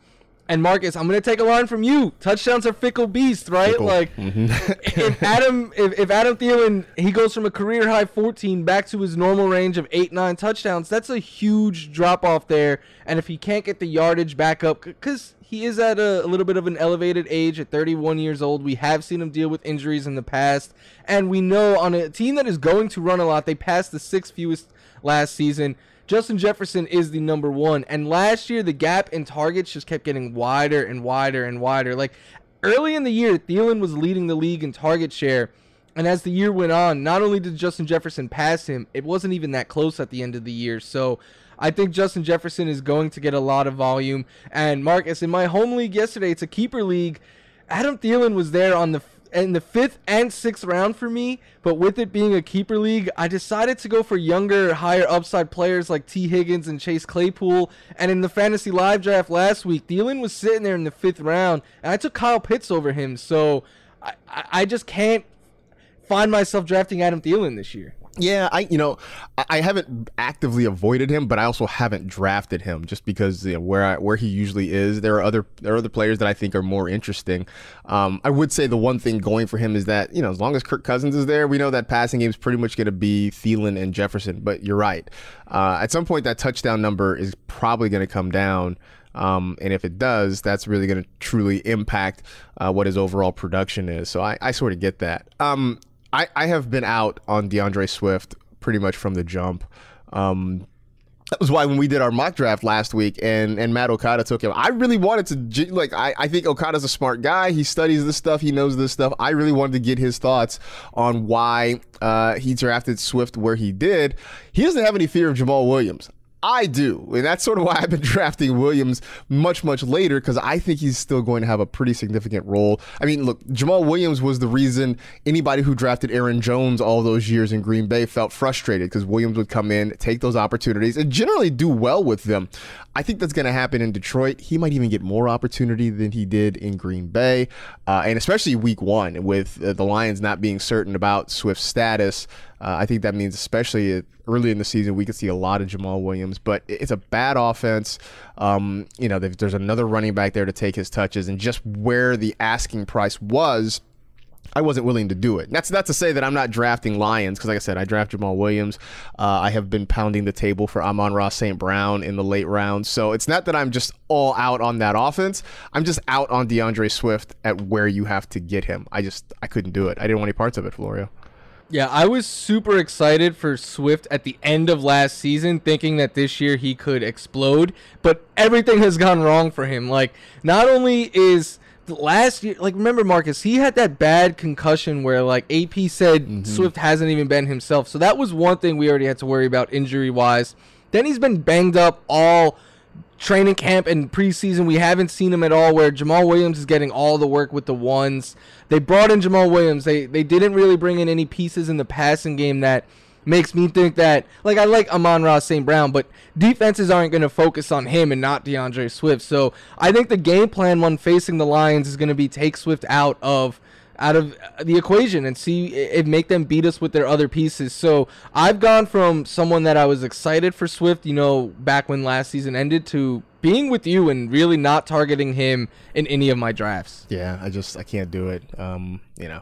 And Marcus, I'm gonna take a line from you. Touchdowns are fickle beasts, right? Fickle. Like Mm-hmm. if Adam, if, if Adam Thielen, he goes from a career high fourteen back to his normal range of eight, nine touchdowns. That's a huge drop off there. And if he can't get the yardage back up, because he is at a, a little bit of an elevated age at thirty-one years old. We have seen him deal with injuries in the past, and we know on a team that is going to run a lot, they passed the sixth fewest last season. Justin Jefferson is the number one. And last year, the gap in targets just kept getting wider and wider and wider. Like, early in the year, Thielen was leading the league in target share. And as the year went on, not only did Justin Jefferson pass him, it wasn't even that close at the end of the year. So I think Justin Jefferson is going to get a lot of volume. And Marcus, in my home league yesterday, it's a keeper league. Adam Thielen was there on the in the fifth and sixth round for me, but with it being a keeper league, I decided to go for younger, higher upside players like T. Higgins and Chase Claypool. And in the Fantasy Live draft last week, Thielen was sitting there in the fifth round, and I took Kyle Pitts over him. So I, I just can't find myself drafting Adam Thielen this year. Yeah, I you know I haven't actively avoided him, but I also haven't drafted him just because you know, where I, where he usually is. There are other there are other players that I think are more interesting. Um, I would say the one thing going for him is that you know as long as Kirk Cousins is there, we know that passing game is pretty much going to be Thielen and Jefferson. But you're right. Uh, at some point, that touchdown number is probably going to come down. Um, and if it does, that's really going to truly impact uh, what his overall production is. So I, I sort of get that. Um, I, I have been out on DeAndre Swift pretty much from the jump. Um, that was why when we did our mock draft last week and, and Matt Okada took him, I really wanted to, like, I, I think Okada's a smart guy. He studies this stuff. He knows this stuff. I really wanted to get his thoughts on why uh, he drafted Swift where he did. He doesn't have any fear of Jamal Williams. I do, and that's sort of why I've been drafting Williams much, much later, because I think he's still going to have a pretty significant role. I mean, look, Jamal Williams was the reason anybody who drafted Aaron Jones all those years in Green Bay felt frustrated, because Williams would come in, take those opportunities, and generally do well with them. I think that's going to happen in Detroit. He might even get more opportunity than he did in Green Bay, uh, and especially week one with uh, the Lions not being certain about Swift's status. Uh, I think that means especially early in the season we could see a lot of Jamal Williams, but it's a bad offense. Um, you know, there's another running back there to take his touches, and just where the asking price was, I wasn't willing to do it. That's not to say that I'm not drafting Lions, because like I said, I draft Jamal Williams. Uh, I have been pounding the table for Amon-Ra Saint Brown in the late rounds. So it's not that I'm just all out on that offense. I'm just out on DeAndre Swift at where you have to get him. I just, I couldn't do it. I didn't want any parts of it, Florio. Yeah, I was super excited for Swift at the end of last season, thinking that this year he could explode, but everything has gone wrong for him. Like, not only is the last year, like, remember, Marcus, he had that bad concussion where, like, A P said mm-hmm. Swift hasn't even been himself. So that was one thing we already had to worry about injury-wise. Then he's been banged up all training camp and preseason. We haven't seen him at all, where Jamal Williams is getting all the work with the ones. They brought in Jamal Williams. They they didn't really bring in any pieces in the passing game that makes me think that, like, I like Amon-Ra Saint Brown, but defenses aren't going to focus on him and not DeAndre Swift. So I think the game plan when facing the Lions is going to be take Swift out of out of the equation and see if make them beat us with their other pieces. So I've gone from someone that I was excited for Swift, you know, back when last season ended, to being with you and really not targeting him in any of my drafts. Yeah, I just, I can't do it. Um, you know,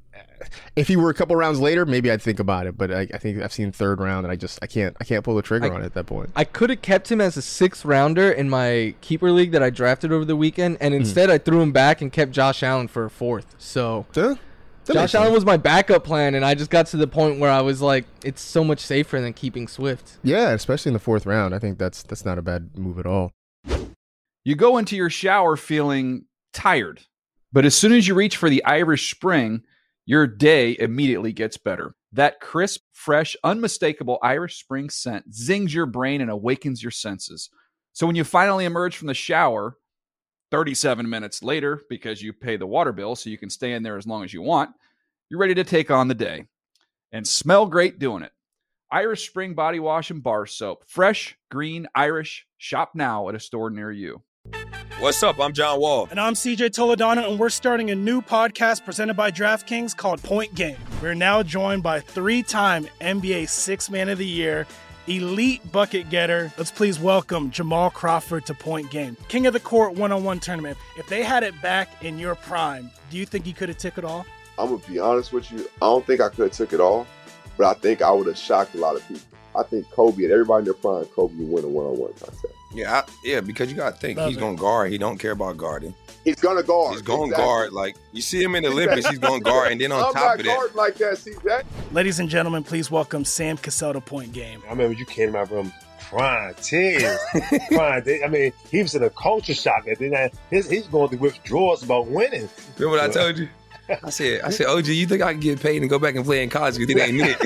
if he were a couple rounds later, maybe I'd think about it. But I, I think I've seen third round, and I just I can't I can't pull the trigger I, on it at that point. I could have kept him as a sixth rounder in my keeper league that I drafted over the weekend, and instead mm. I threw him back and kept Josh Allen for a fourth. So yeah, Josh Allen was my backup plan, and I just got to the point where I was like, it's so much safer than keeping Swift. Yeah, especially in the fourth round. I think that's that's not a bad move at all. You go into your shower feeling tired, but as soon as you reach for the Irish Spring, your day immediately gets better. That crisp, fresh, unmistakable Irish Spring scent zings your brain and awakens your senses. So when you finally emerge from the shower, thirty-seven minutes later, because you pay the water bill so you can stay in there as long as you want, you're ready to take on the day. And smell great doing it. Irish Spring Body Wash and Bar Soap. Fresh, green, Irish. Shop now at a store near you. What's up? I'm John Wall. And I'm C J Toledano, and we're starting a new podcast presented by DraftKings called Point Game. We're now joined by three-time N B A Sixth Man of the Year, elite bucket getter. Let's please welcome Jamal Crawford to Point Game. King of the Court one-on-one tournament. If they had it back in your prime, do you think you could have took it all? I'm going to be honest with you. I don't think I could have took it all, but I think I would have shocked a lot of people. I think Kobe and everybody in their prime, Kobe would win a one-on-one contest. Yeah, I, yeah, because you got to think, Love he's going to guard. He don't care about guarding. He's going to guard. He's going to exactly. guard. Like, you see him in the Olympics, he's going to guard. And then on I'm top not of that. like that, see that? Ladies and gentlemen, please welcome Sam Cassell to Point Game. I remember you came to my room crying, tears, crying. I mean, he was in a culture shock. And then his, he's going through withdrawals about winning. Remember what I told you? I said, I said, O G, you think I can get paid and go back and play in college? You think they need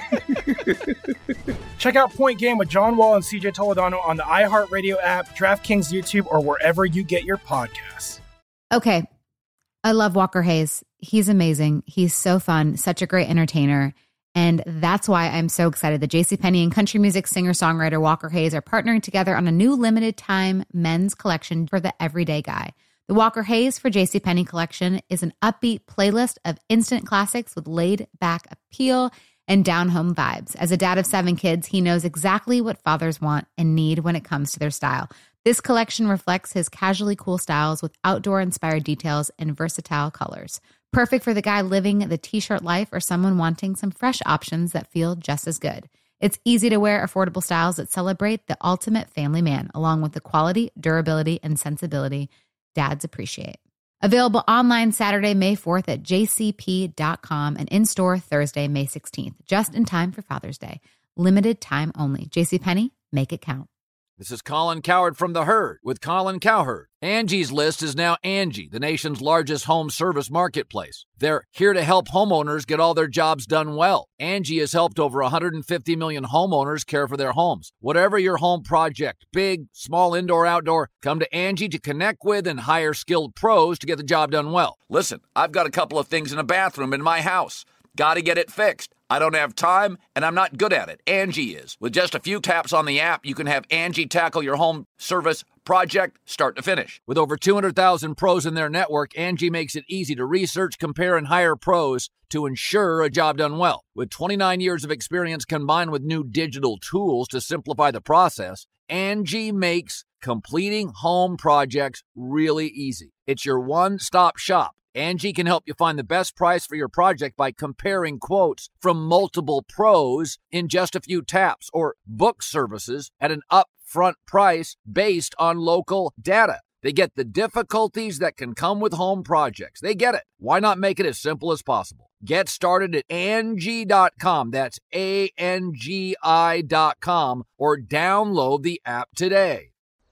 it? Check out Point Game with John Wall and C J Toledano on the iHeartRadio app, DraftKings YouTube, or wherever you get your podcasts. Okay. I love Walker Hayes. He's amazing. He's so fun, such a great entertainer. And that's why I'm so excited that JCPenney and country music singer-songwriter Walker Hayes are partnering together on a new limited time men's collection for the everyday guy. The Walker Hayes for JCPenney collection is an upbeat playlist of instant classics with laid-back appeal and down-home vibes. As a dad of seven kids, he knows exactly what fathers want and need when it comes to their style. This collection reflects his casually cool styles with outdoor-inspired details and versatile colors. Perfect for the guy living the t-shirt life or someone wanting some fresh options that feel just as good. It's easy to wear, affordable styles that celebrate the ultimate family man, along with the quality, durability, and sensibility dads appreciate. Available online Saturday, May fourth at j c p dot com and in-store Thursday, May sixteenth, just in time for Father's Day. Limited time only. JCPenney, make it count. This is Colin Cowherd from The Herd with Colin Cowherd. Angie's List is now Angie, the nation's largest home service marketplace. They're here to help homeowners get all their jobs done well. Angie has helped over one hundred fifty million homeowners care for their homes. Whatever your home project, big, small, indoor, outdoor, come to Angie to connect with and hire skilled pros to get the job done well. Listen, I've got a couple of things in a bathroom in my house. Got to get it fixed. I don't have time, and I'm not good at it. Angie is. With just a few taps on the app, you can have Angie tackle your home service project start to finish. With over two hundred thousand pros in their network, Angie makes it easy to research, compare, and hire pros to ensure a job done well. With twenty-nine years of experience combined with new digital tools to simplify the process, Angie makes completing home projects really easy. It's your one-stop shop. Angie can help you find the best price for your project by comparing quotes from multiple pros in just a few taps, or book services at an upfront price based on local data. They get the difficulties that can come with home projects. They get it. Why not make it as simple as possible? Get started at Angie dot com. That's A N G I dot com, or download the app today.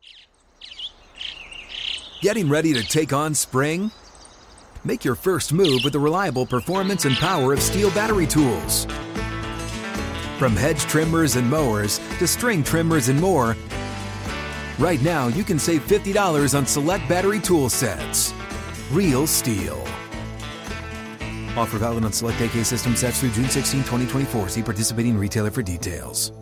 Getting ready to take on spring? Make your first move with the reliable performance and power of Steel battery tools. From hedge trimmers and mowers to string trimmers and more, right now you can save fifty dollars on select battery tool sets. Real Steel. Offer valid on select A K system sets through June sixteenth, twenty twenty-four. See participating retailer for details.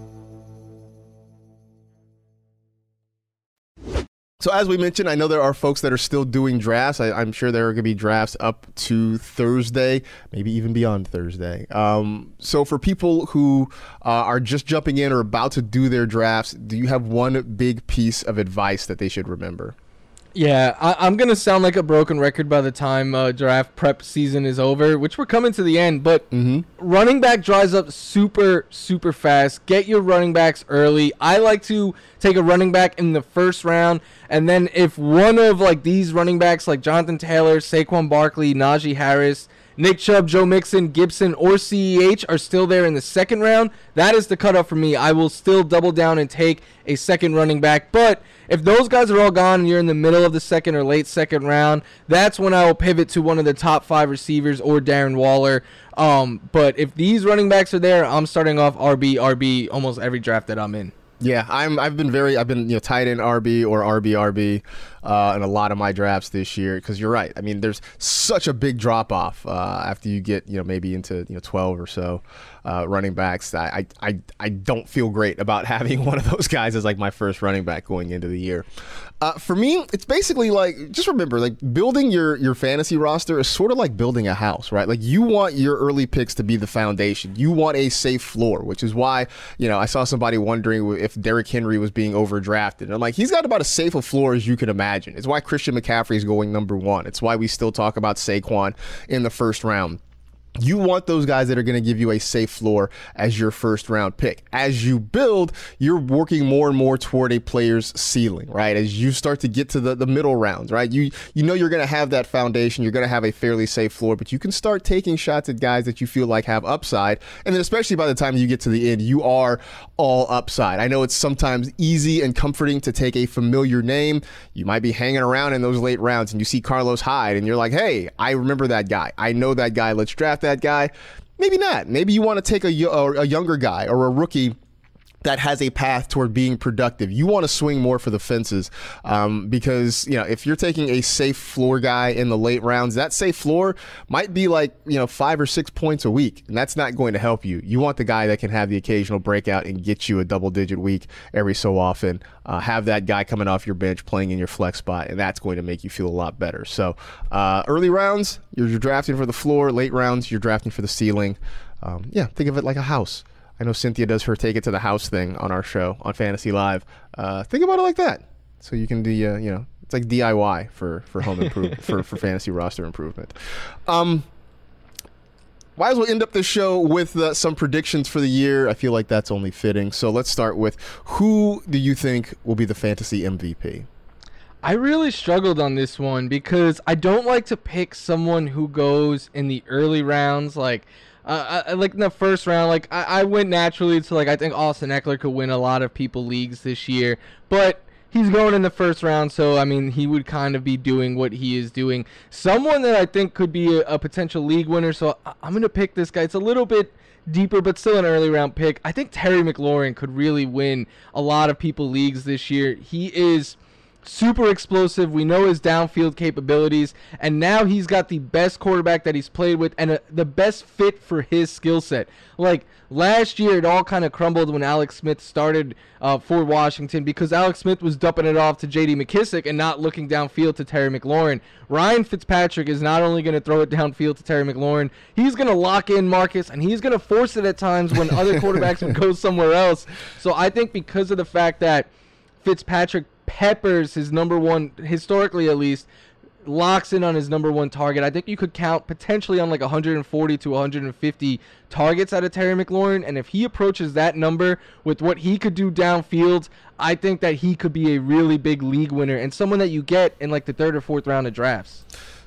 So as we mentioned, I know there are folks that are still doing drafts. I, I'm sure there are going to be drafts up to Thursday, maybe even beyond Thursday. Um, so for people who uh, are just jumping in or about to do their drafts, do you have one big piece of advice that they should remember? Yeah, I, I'm going to sound like a broken record by the time uh, draft prep season is over, which we're coming to the end, but mm-hmm. running back dries up super, super fast. Get your running backs early. I like to take a running back in the first round, and then if one of like these running backs like Jonathan Taylor, Saquon Barkley, Najee Harris, Nick Chubb, Joe Mixon, Gibson, or C E H are still there in the second round, that is the cutoff for me. I will still double down and take a second running back, but if those guys are all gone and you're in the middle of the second or late second round, that's when I will pivot to one of the top five receivers or Darren Waller. Um, but if these running backs are there, I'm starting off R B, R B almost every draft that I'm in. Yeah, I'm. I've been very. I've been you know tight end R B or R B R B. uh, in a lot of my drafts this year because you're right. I mean, there's such a big drop off uh, after you get you know maybe into you know twelve or so uh, running backs. I, I I don't feel great about having one of those guys as like my first running back going into the year. Uh, for me, it's basically like, just remember, like building your, your fantasy roster is sort of like building a house, right? Like you want your early picks to be the foundation. You want a safe floor, which is why, you know, I saw somebody wondering if Derrick Henry was being overdrafted. And I'm like, he's got about as safe a floor as you can imagine. It's why Christian McCaffrey is going number one. It's why we still talk about Saquon in the first round. You want those guys that are going to give you a safe floor as your first round pick. As you build, you're working more and more toward a player's ceiling, right? As you start to get to the, the middle rounds, right? You you know you're going to have that foundation. You're going to have a fairly safe floor, but you can start taking shots at guys that you feel like have upside. And then especially by the time you get to the end, you are all upside. I know it's sometimes easy and comforting to take a familiar name. You might be hanging around in those late rounds and you see Carlos Hyde and you're like, hey, I remember that guy. I know that guy. Let's draft that guy. Maybe not. Maybe you want to take a, a younger guy or a rookie that has a path toward being productive. You want to swing more for the fences um, because, you know, if you're taking a safe floor guy in the late rounds, that safe floor might be like, you know, five or six points a week, and that's not going to help you. You want the guy that can have the occasional breakout and get you a double-digit week every so often. Uh, have that guy coming off your bench playing in your flex spot, and that's going to make you feel a lot better. So uh, early rounds, you're, you're drafting for the floor. Late rounds, you're drafting for the ceiling. Um, yeah, think of it like a house. I know Cynthia does her take it to the house thing on our show on Fantasy Live. Uh, think about it like that. So you can do, uh, you know, it's like D I Y for, for home improvement, for, for fantasy roster improvement. Um, might as well end up this show with uh, some predictions for the year. I feel like that's only fitting. So let's start with, who do you think will be the fantasy M V P? I really struggled on this one because I don't like to pick someone who goes in the early rounds, like Uh, I, like in the first round, like I, I went naturally to like I think Austin Eckler could win a lot of people leagues this year, but he's going in the first round, so I mean he would kind of be doing what he is doing. Someone that I think could be a, a potential league winner, so I, I'm gonna pick this guy. It's a little bit deeper, but still an early round pick. I think Terry McLaurin could really win a lot of people leagues this year. He is super explosive. We know his downfield capabilities, and now he's got the best quarterback that he's played with and a, the best fit for his skill set. Like last year, it all kind of crumbled when Alex Smith started uh, for Washington because Alex Smith was dumping it off to J D McKissick and not looking downfield to Terry McLaurin. Ryan Fitzpatrick is not only going to throw it downfield to Terry McLaurin, he's going to lock in Marcus, and he's going to force it at times when other quarterbacks would go somewhere else. So I think because of the fact that Fitzpatrick peppers his number one, historically at least, locks in on his number one target, I think you could count potentially on like one hundred forty to one hundred fifty targets out of Terry McLaurin, and if he approaches that number with what he could do downfield, I think that he could be a really big league winner and someone that you get in like the third or fourth round of drafts.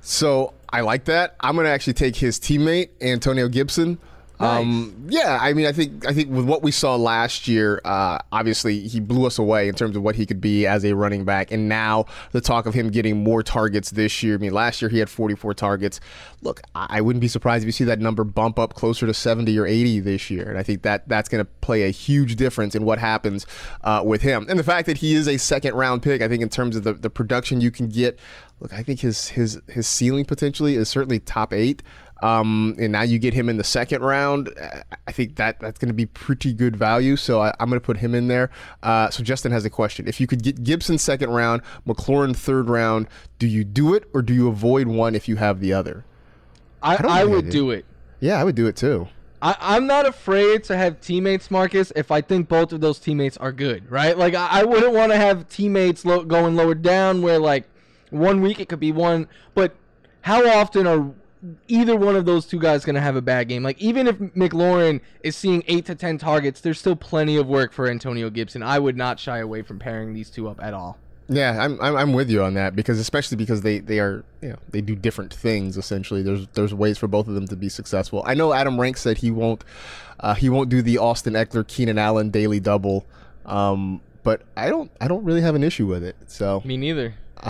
So I like that. I'm going to actually take his teammate, Antonio Gibson. Nice. Um, yeah, I mean, I think I think with what we saw last year, uh, obviously he blew us away in terms of what he could be as a running back, and now the talk of him getting more targets this year. I mean, last year he had forty-four targets. Look, I wouldn't be surprised if you see that number bump up closer to seventy or eighty this year, and I think that that's going to play a huge difference in what happens uh, with him. And the fact that he is a second round pick, I think in terms of the, the production you can get, look, I think his his his ceiling potentially is certainly top eight. Um, and now you get him in the second round. I think that that's going to be pretty good value. So I, I'm going to put him in there. Uh, so Justin has a question. If you could get Gibson second round, McLaurin third round, do you do it or do you avoid one if you have the other? I, I, I would I do it. Yeah, I would do it too. I, I'm not afraid to have teammates, Marcus, if I think both of those teammates are good, right? Like I, I wouldn't want to have teammates lo- going lower down where like one week it could be one, but how often are either one of those two guys going to have a bad game? Like, even if McLaurin is seeing eight to ten targets, there's still plenty of work for Antonio Gibson. I would not shy away from pairing these two up at all. Yeah, I'm I'm, I'm with you on that, because especially because they, they are, you know, they do different things essentially. There's there's ways for both of them to be successful. I know Adam Rank said he won't uh, he won't do the Austin Eckler Keenan Allen daily double, um, but I don't I don't really have an issue with it. So me neither.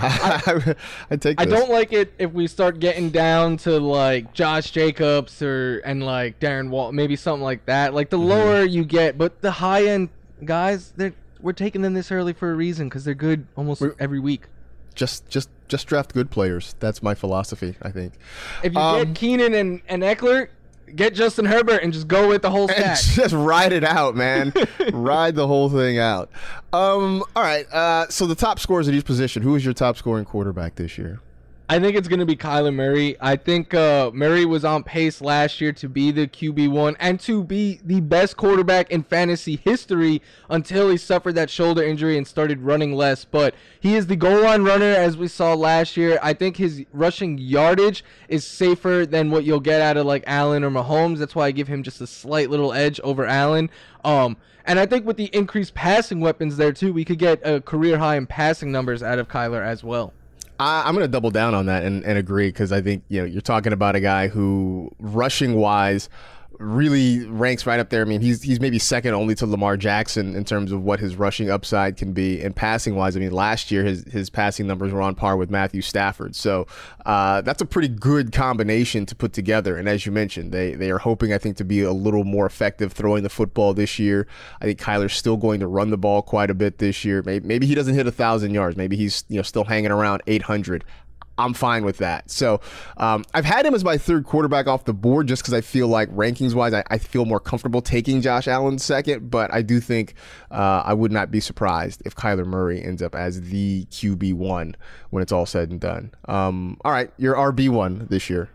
I, I take. I this. don't like it if we start getting down to like Josh Jacobs or and like Darren Wall, maybe something like that. Like the mm-hmm. lower you get, but the high end guys, they're we're taking them this early for a reason because they're good almost we're, every week. just just just draft good players. That's my philosophy, I think. If you Um, get Keenan and, and Eckler, get Justin Herbert and just go with the whole and stack. just ride it out, man. Ride the whole thing out. Um, all right. Uh, so the top scorers at each position. Who is your top scoring quarterback this year? I think it's going to be Kyler Murray. I think uh, Murray was on pace last year to be the Q B one and to be the best quarterback in fantasy history until he suffered that shoulder injury and started running less. But he is the goal line runner, as we saw last year. I think his rushing yardage is safer than what you'll get out of like Allen or Mahomes. That's why I give him just a slight little edge over Allen. Um, and I think with the increased passing weapons there too, we could get a career high in passing numbers out of Kyler as well. I, I'm going to double down on that and, and agree because I think you know you're talking about a guy who, rushing wise, really ranks right up there. I mean, he's he's maybe second only to Lamar Jackson in terms of what his rushing upside can be. And passing wise, I mean, last year his his passing numbers were on par with Matthew Stafford. So uh, that's a pretty good combination to put together. And as you mentioned, they they are hoping, I think, to be a little more effective throwing the football this year. I think Kyler's still going to run the ball quite a bit this year. Maybe, maybe he doesn't hit a thousand yards. Maybe he's you know still hanging around eight hundred. I'm fine with that. So um, I've had him as my third quarterback off the board just because I feel like rankings-wise, I, I feel more comfortable taking Josh Allen second, but I do think uh, I would not be surprised if Kyler Murray ends up as the Q B one when it's all said and done. Um, all right, your R B one this year.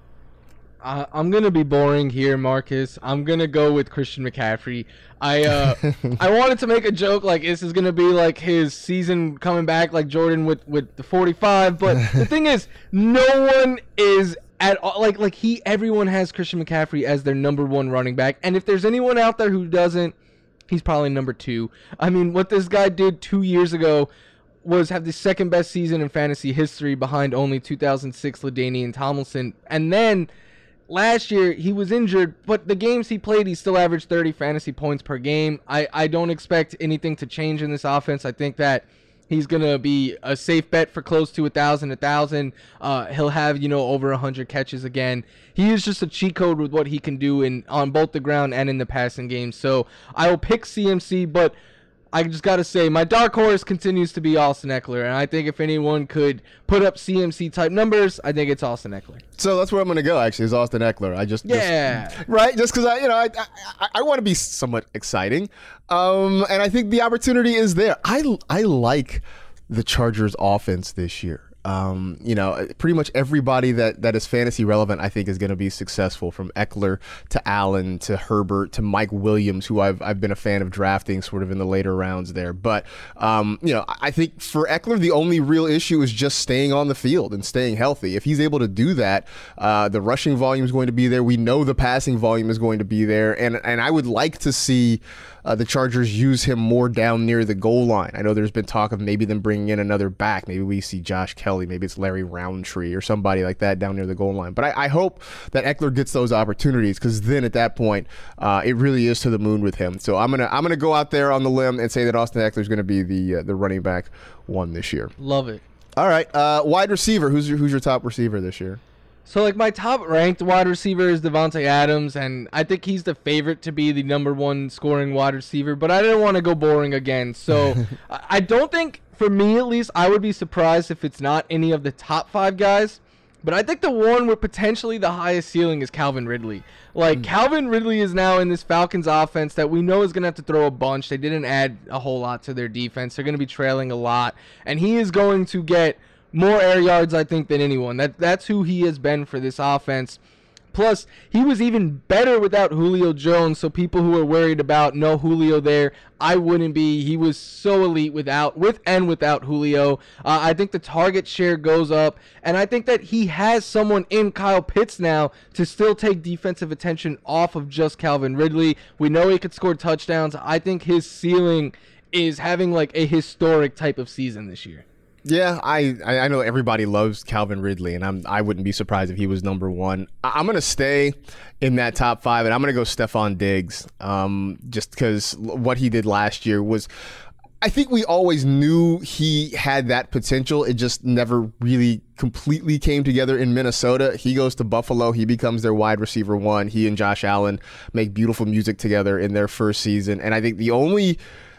Uh, I'm gonna be boring here, Marcus. I'm gonna go with Christian McCaffrey. I uh, I wanted to make a joke like this is gonna be like his season coming back, like Jordan with, with the forty-five. But the thing is, no one is at all like like he. Everyone has Christian McCaffrey as their number one running back, and if there's anyone out there who doesn't, he's probably number two. I mean, what this guy did two years ago was have the second best season in fantasy history, behind only two thousand six LaDainian Tomlinson, and then last year, he was injured, but the games he played, he still averaged thirty fantasy points per game. I, I don't expect anything to change in this offense. I think that he's going to be a safe bet for close to one thousand, one thousand. Uh, he'll have, you know, over one hundred catches again. He is just a cheat code with what he can do in on both the ground and in the passing game. So I will pick C M C, but I just got to say, my dark horse continues to be Austin Eckler, and I think if anyone could put up C M C-type numbers, I think it's Austin Eckler. So that's where I'm going to go, actually, is Austin Eckler. I just, yeah. Just, right? Just because, I, you know, I I, I want to be somewhat exciting, um, and I think the opportunity is there. I, I like the Chargers' offense this year. Um, you know, pretty much everybody that, that is fantasy relevant, I think, is going to be successful, from Eckler to Allen to Herbert to Mike Williams, who I've I've been a fan of drafting sort of in the later rounds there. But, um, you know, I think for Eckler, the only real issue is just staying on the field and staying healthy. If he's able to do that, uh, the rushing volume is going to be there. We know the passing volume is going to be there. And, and I would like to see Uh, the Chargers use him more down near the goal line. I know there's been talk of maybe them bringing in another back. Maybe we see Josh Kelly. Maybe it's Larry Roundtree or somebody like that down near the goal line. But I, I hope that Eckler gets those opportunities, because then at that point, uh, it really is to the moon with him. So I'm gonna I'm gonna go out there on the limb and say that Austin Eckler is going to be the uh, the running back one this year. Love it. All right, uh, wide receiver. Who's your who's your top receiver this year? So, like, my top-ranked wide receiver is Devontae Adams, and I think he's the favorite to be the number one scoring wide receiver, but I didn't want to go boring again. So, I don't think, for me at least, I would be surprised if it's not any of the top five guys, but I think the one with potentially the highest ceiling is Calvin Ridley. Like, mm. Calvin Ridley is now in this Falcons offense that we know is going to have to throw a bunch. They didn't add a whole lot to their defense. They're going to be trailing a lot, and he is going to get more air yards, I think, than anyone. That That's who he has been for this offense. Plus, he was even better without Julio Jones, so people who are worried about no Julio there, I wouldn't be. He was so elite without, with and without Julio. Uh, I think the target share goes up, and I think that he has someone in Kyle Pitts now to still take defensive attention off of just Calvin Ridley. We know he could score touchdowns. I think his ceiling is having like a historic type of season this year. Yeah, I, I know everybody loves Calvin Ridley, and I'm I wouldn't be surprised if he was number one. I'm gonna stay in that top five, and I'm gonna go Stephon Diggs, um, just because what he did last year was, I think we always knew he had that potential. It just never really completely came together in Minnesota. He goes to Buffalo. He becomes their wide receiver one. He and Josh Allen make beautiful music together in their first season, and I think the only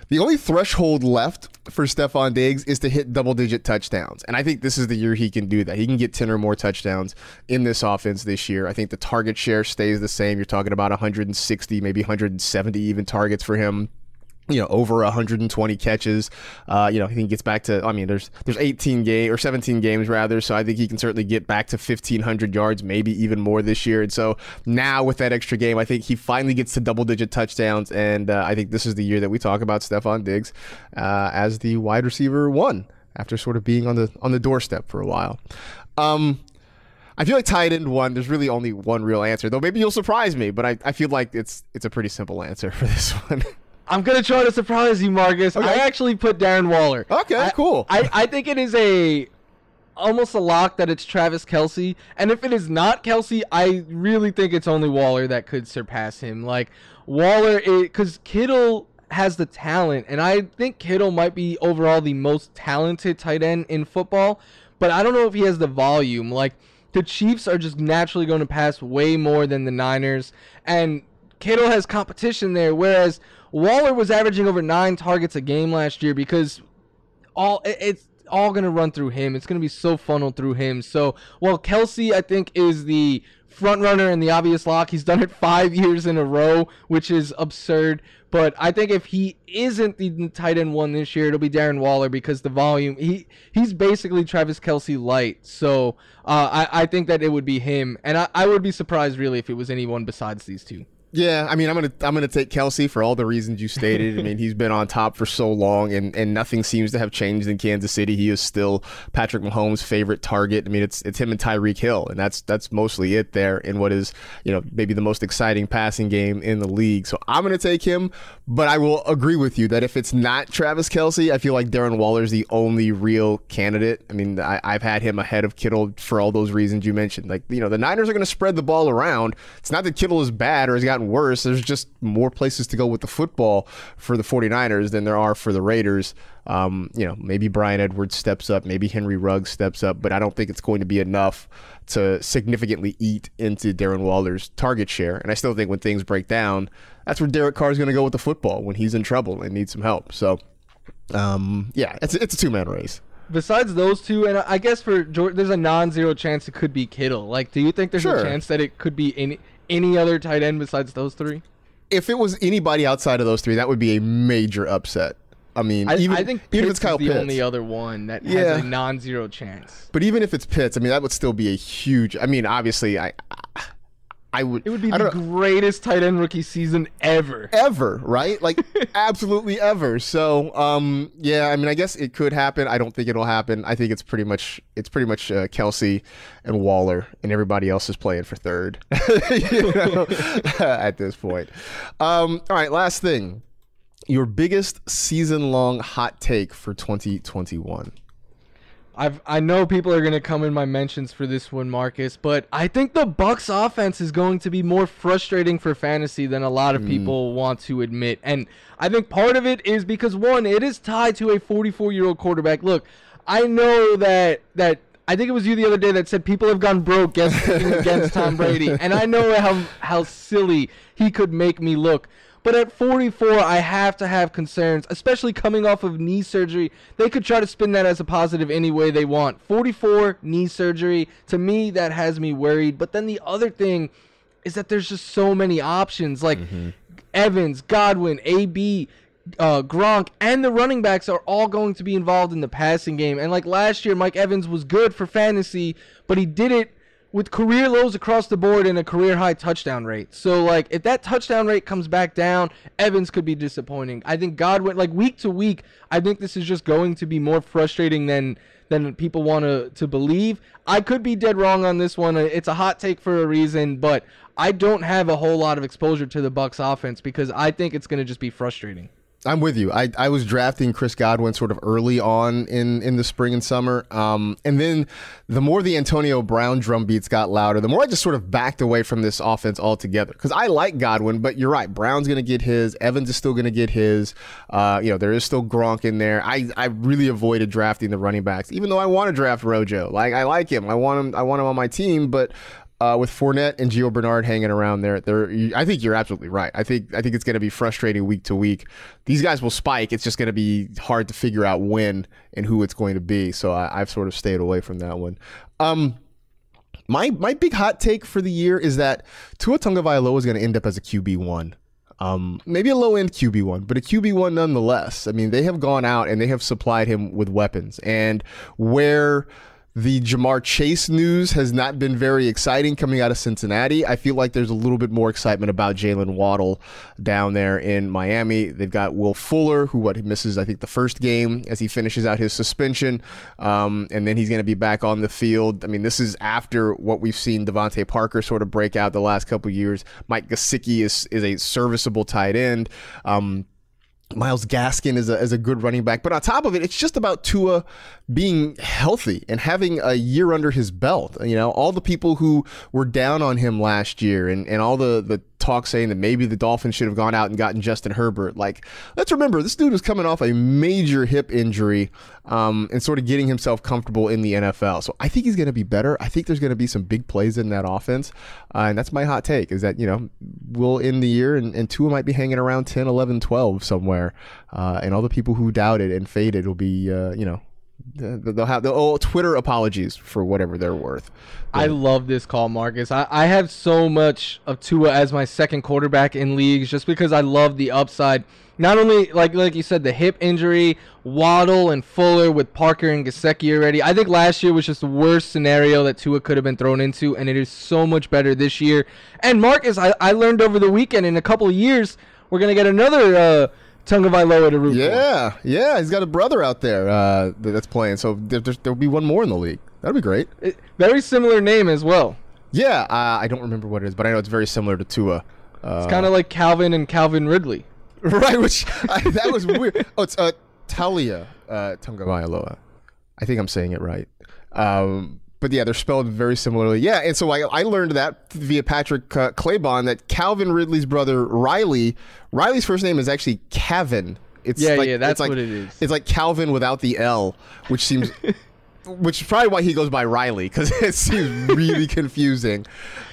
The only threshold left for Stephon Diggs is to hit double-digit touchdowns. And I think this is the year he can do that. He can get ten or more touchdowns in this offense this year. I think the target share stays the same. You're talking about one hundred sixty, maybe one hundred seventy even targets for him. You know, over one hundred twenty catches. Uh, you know, I think he gets back to, I mean, there's there's eighteen game or seventeen games rather, so I think he can certainly get back to fifteen hundred yards, maybe even more this year. And so now with that extra game, I think he finally gets to double-digit touchdowns, and uh, I think this is the year that we talk about Stephon Diggs uh, as the wide receiver one after sort of being on the on the doorstep for a while. Um, I feel like tight end one, there's really only one real answer, though maybe you'll surprise me, but I, I feel like it's it's a pretty simple answer for this one. I'm going to try to surprise you, Marcus. Okay. I actually put Darren Waller. Okay, I, cool. I, I think it is a almost a lock that it's Travis Kelce. And if it is not Kelce, I really think it's only Waller that could surpass him. Like, Waller, because Kittle has the talent, and I think Kittle might be overall the most talented tight end in football, but I don't know if he has the volume. Like, the Chiefs are just naturally going to pass way more than the Niners, and Kittle has competition there, whereas Waller was averaging over nine targets a game last year because all it's all going to run through him. It's going to be so funneled through him. So while Kelce, I think, is the front runner and the obvious lock, he's done it five years in a row, which is absurd. But I think if he isn't the tight end one this year, it'll be Darren Waller because the volume, he he's basically Travis Kelce light. So uh, I, I think that it would be him. And I, I would be surprised, really, if it was anyone besides these two. Yeah, I mean, I'm gonna I'm gonna take Kelce for all the reasons you stated. I mean, he's been on top for so long, and, and nothing seems to have changed in Kansas City. He is still Patrick Mahomes' favorite target. I mean, it's it's him and Tyreek Hill, and that's that's mostly it there in what is, you know, maybe the most exciting passing game in the league. So I'm gonna take him, but I will agree with you that if it's not Travis Kelce, I feel like Darren Waller is the only real candidate. I mean, I, I've had him ahead of Kittle for all those reasons you mentioned. Like, you know, the Niners are gonna spread the ball around. It's not that Kittle is bad or has gotten worse. There's just more places to go with the football for the 49ers than there are for the Raiders. Um, you know, maybe Bryan Edwards steps up, maybe Henry Ruggs steps up, but I don't think it's going to be enough to significantly eat into Darren Waller's target share. And I still think when things break down, that's where Derek Carr is going to go with the football when he's in trouble and needs some help. So, um, yeah, it's it's a two-man race. Besides those two, and I guess for George, there's a non-zero chance it could be Kittle. Like, do you think there's Sure. a chance that it could be any any other tight end besides those three? If it was anybody outside of those three, that would be a major upset. I mean, I, even, I think even if Pitts it's Kyle is the Pitts. only other one that Yeah. has a non-zero chance. But even if it's Pitts, I mean, that would still be a huge. I mean, obviously, I, I would. It would be I the don't know, greatest tight end rookie season ever. ever, right? Like, absolutely ever. So, um, yeah, I mean, I guess it could happen. I don't think it'll happen. I think it's pretty much it's pretty much uh, Kelce and Waller, and everybody else is playing for third. You know, at this point. Um, all right, last thing. Your biggest season-long hot take for twenty twenty-one. I've I know people are gonna come in my mentions for this one, Marcus, but I think the Bucs offense is going to be more frustrating for fantasy than a lot of people want to admit. And I think part of it is because, one, it is tied to a forty-four-year-old quarterback. Look, I know that that I think it was you the other day that said people have gone broke against, against Tom Brady, and I know how how silly he could make me look. But at forty-four, I have to have concerns, especially coming off of knee surgery. They could try to spin that as a positive any way they want. forty-four, knee surgery, to me, that has me worried. But then the other thing is that there's just so many options. Like mm-hmm. Evans, Godwin, A B, uh, Gronk, and the running backs are all going to be involved in the passing game. And like last year, Mike Evans was good for fantasy, but he did it with career lows across the board and a career high touchdown rate. So, like, if that touchdown rate comes back down, Evans could be disappointing. I think Godwin, like, week to week, I think this is just going to be more frustrating than than people want to to believe. I could be dead wrong on this one. It's a hot take for a reason, but I don't have a whole lot of exposure to the Bucs offense because I think it's going to just be frustrating. I'm with you. I, I was drafting Chris Godwin sort of early on in, in the spring and summer. Um, and then the more the Antonio Brown drum beats got louder, the more I just sort of backed away from this offense altogether. Because I like Godwin, but you're right. Brown's going to get his. Evans is still going to get his. Uh, you know, there is still Gronk in there. I, I really avoided drafting the running backs, even though I want to draft Rojo. Like, I like him. I want him, I want him on my team, but Uh, with Fournette and Gio Bernard hanging around there, there, I think you're absolutely right. I think I think it's going to be frustrating week to week. These guys will spike. It's just going to be hard to figure out when and who it's going to be. So I, I've sort of stayed away from that one. Um, my my big hot take for the year is that Tua Tagovailoa is going to end up as a Q B one. Um, maybe a low-end Q B one, but a Q B one nonetheless. I mean, they have gone out and they have supplied him with weapons. And where the Jamar Chase news has not been very exciting coming out of Cincinnati, I feel like there's a little bit more excitement about Jalen Waddle down there in Miami. They've got Will Fuller, who what he misses, I think, the first game as he finishes out his suspension, um, and then he's going to be back on the field. I mean, this is after what we've seen Devontae Parker sort of break out the last couple years. Mike Gesicki is is a serviceable tight end. Um, Myles Gaskin is a, is a good running back. But on top of it, it's just about Tua being healthy and having a year under his belt. You know, all the people who were down on him last year and, and all the, the talk saying that maybe the Dolphins should have gone out and gotten Justin Herbert. Like, let's remember, this dude was coming off a major hip injury um, and sort of getting himself comfortable in the N F L. So I think he's going to be better. I think there's going to be some big plays in that offense. Uh, and that's my hot take, is that, you know, we'll end the year and, and Tua might be hanging around ten, eleven, twelve somewhere. Uh, and all the people who doubted and faded will be, uh, you know, they'll have the oh, Twitter apologies for whatever they're worth. I love this call, Marcus. I, I have so much of Tua as my second quarterback in leagues just because I love the upside. Not only, like like you said, the hip injury, Waddle and Fuller with Parker and Gesicki already. I think last year was just the worst scenario that Tua could have been thrown into, and it is so much better this year. And Marcus, I, I learned over the weekend, in a couple of years, we're going to get another uh, Tagovailoa to root for. Yeah, yeah, he's got a brother out there uh, that's playing, so there, there'll be one more in the league. That'd be great. It, very similar name as well. Yeah, uh, I don't remember what it is, but I know it's very similar to Tua. Uh, it's kind of like Calvin and Calvin Ridley. Right, which I, that was weird. Oh, it's uh, Talia uh, Tagovailoa. I think I'm saying it right. Um, but yeah, they're spelled very similarly. Yeah, and so I, I learned that via Patrick uh, Claybon that Calvin Ridley's brother Riley, Riley's first name is actually Kavin. It's yeah, like, yeah, that's it's like, what it is. It's like Calvin without the L, which seems... which is probably why he goes by Riley, because it seems really confusing.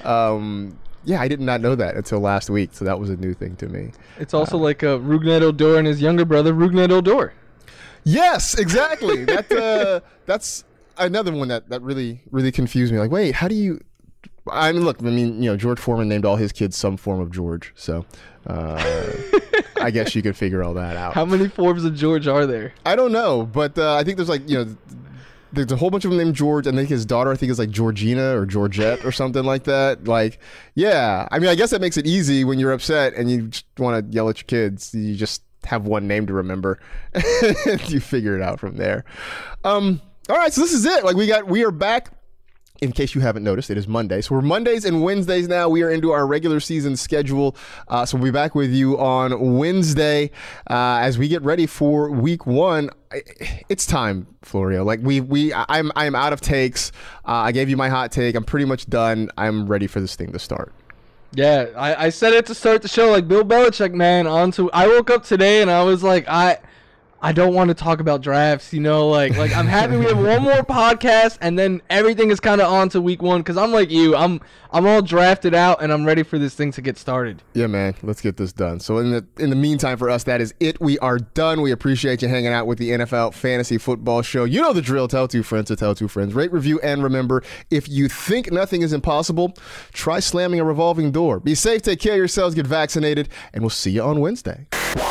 Um, yeah, I did not know that until last week, so that was a new thing to me. It's also uh, like uh, Rugnet Odor and his younger brother, Rugnet Odor. Yes, exactly. that uh, That's another one that, that really, really confused me. Like, wait, how do you... I mean, look, I mean, you know, George Foreman named all his kids some form of George, so uh, I guess you could figure all that out. How many forms of George are there? I don't know, but uh, I think there's like, you know... There's a whole bunch of them named George, and I think his daughter, I think, is like Georgina or Georgette or something like that. Like, yeah. I mean, I guess that makes it easy when you're upset and you just want to yell at your kids. You just have one name to remember. You figure it out from there. Um, all right, so this is it. Like, we got, we are back. In case you haven't noticed, it is Monday. So we're Mondays and Wednesdays now. We are into our regular season schedule. Uh, so we'll be back with you on Wednesday uh, as we get ready for week one. It's time, Florio. Like we, we, I'm, I'm out of takes. Uh, I gave you my hot take. I'm pretty much done. I'm ready for this thing to start. Yeah, I, I said it to start the show. Like Bill Belichick, man. On to, I woke up today and I was like, I. I don't want to talk about drafts, you know, like like I'm happy we have one more podcast and then everything is kind of on to week one because I'm like you, I'm I'm all drafted out and I'm ready for this thing to get started. Yeah, man, let's get this done. So in the in the meantime, for us, that is it. We are done. We appreciate you hanging out with the N F L Fantasy Football Show. You know the drill. Tell two friends to tell two friends. Rate, review, and remember, if you think nothing is impossible, try slamming a revolving door. Be safe, take care of yourselves, get vaccinated, and we'll see you on Wednesday.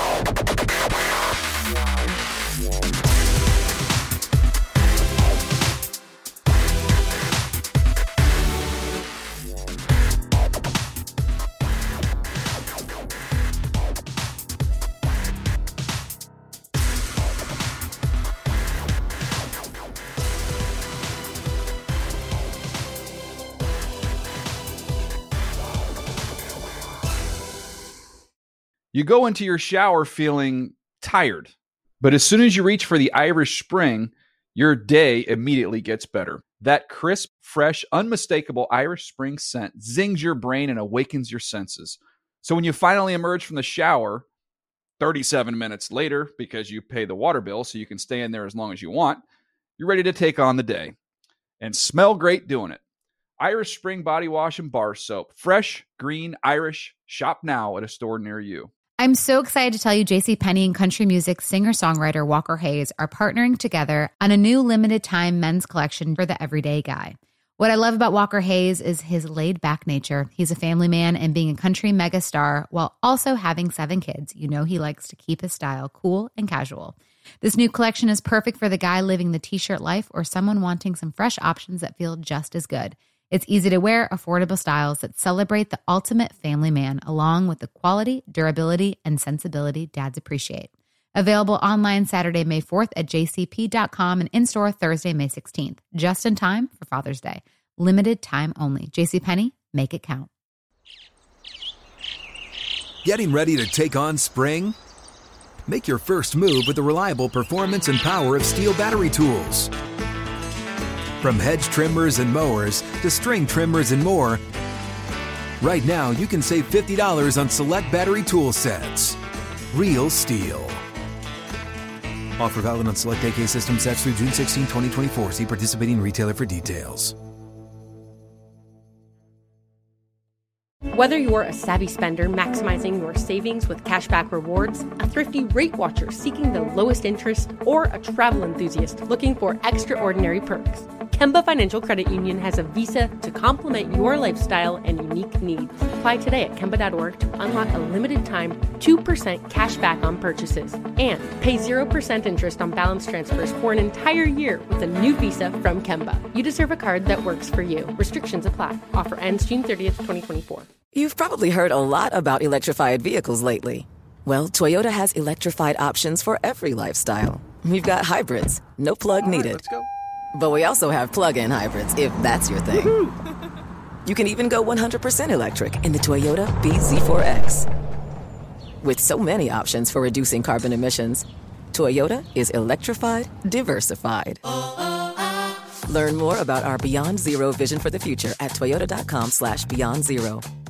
You go into your shower feeling tired, but as soon as you reach for the Irish Spring, your day immediately gets better. That crisp, fresh, unmistakable Irish Spring scent zings your brain and awakens your senses. So when you finally emerge from the shower, thirty-seven minutes later, because you pay the water bill so you can stay in there as long as you want, you're ready to take on the day and smell great doing it. Irish Spring Body Wash and Bar Soap. Fresh, green, Irish. Shop now at a store near you. I'm so excited to tell you JCPenney and country music singer-songwriter Walker Hayes are partnering together on a new limited-time men's collection for the everyday guy. What I love about Walker Hayes is his laid-back nature. He's a family man, and being a country megastar while also having seven kids, you know he likes to keep his style cool and casual. This new collection is perfect for the guy living the t-shirt life or someone wanting some fresh options that feel just as good. It's easy to wear, affordable styles that celebrate the ultimate family man, along with the quality, durability, and sensibility dads appreciate. Available online Saturday, May fourth at j c p dot com and in-store Thursday, May sixteenth. Just in time for Father's Day. Limited time only. JCPenney, make it count. Getting ready to take on spring? Make your first move with the reliable performance and power of Steel battery tools. From hedge trimmers and mowers to string trimmers and more, right now you can save fifty dollars on select battery tool sets. Real Steel. Offer valid on select A K system sets through June sixteenth, twenty twenty-four. See participating retailer for details. Whether you're a savvy spender maximizing your savings with cashback rewards, a thrifty rate watcher seeking the lowest interest, or a travel enthusiast looking for extraordinary perks, Kemba Financial Credit Union has a visa to complement your lifestyle and unique needs. Apply today at Kemba dot org to unlock a limited-time two percent cash back on purchases and pay zero percent interest on balance transfers for an entire year with a new visa from Kemba. You deserve a card that works for you. Restrictions apply. Offer ends June thirtieth, twenty twenty-four. You've probably heard a lot about electrified vehicles lately. Well, Toyota has electrified options for every lifestyle. We've got hybrids, no plug All right, needed. let's go. But we also have plug-in hybrids, if that's your thing. You can even go one hundred percent electric in the Toyota B Z four X. With so many options for reducing carbon emissions, Toyota is electrified, diversified. Learn more about our Beyond Zero vision for the future at toyota.com slash beyond zero.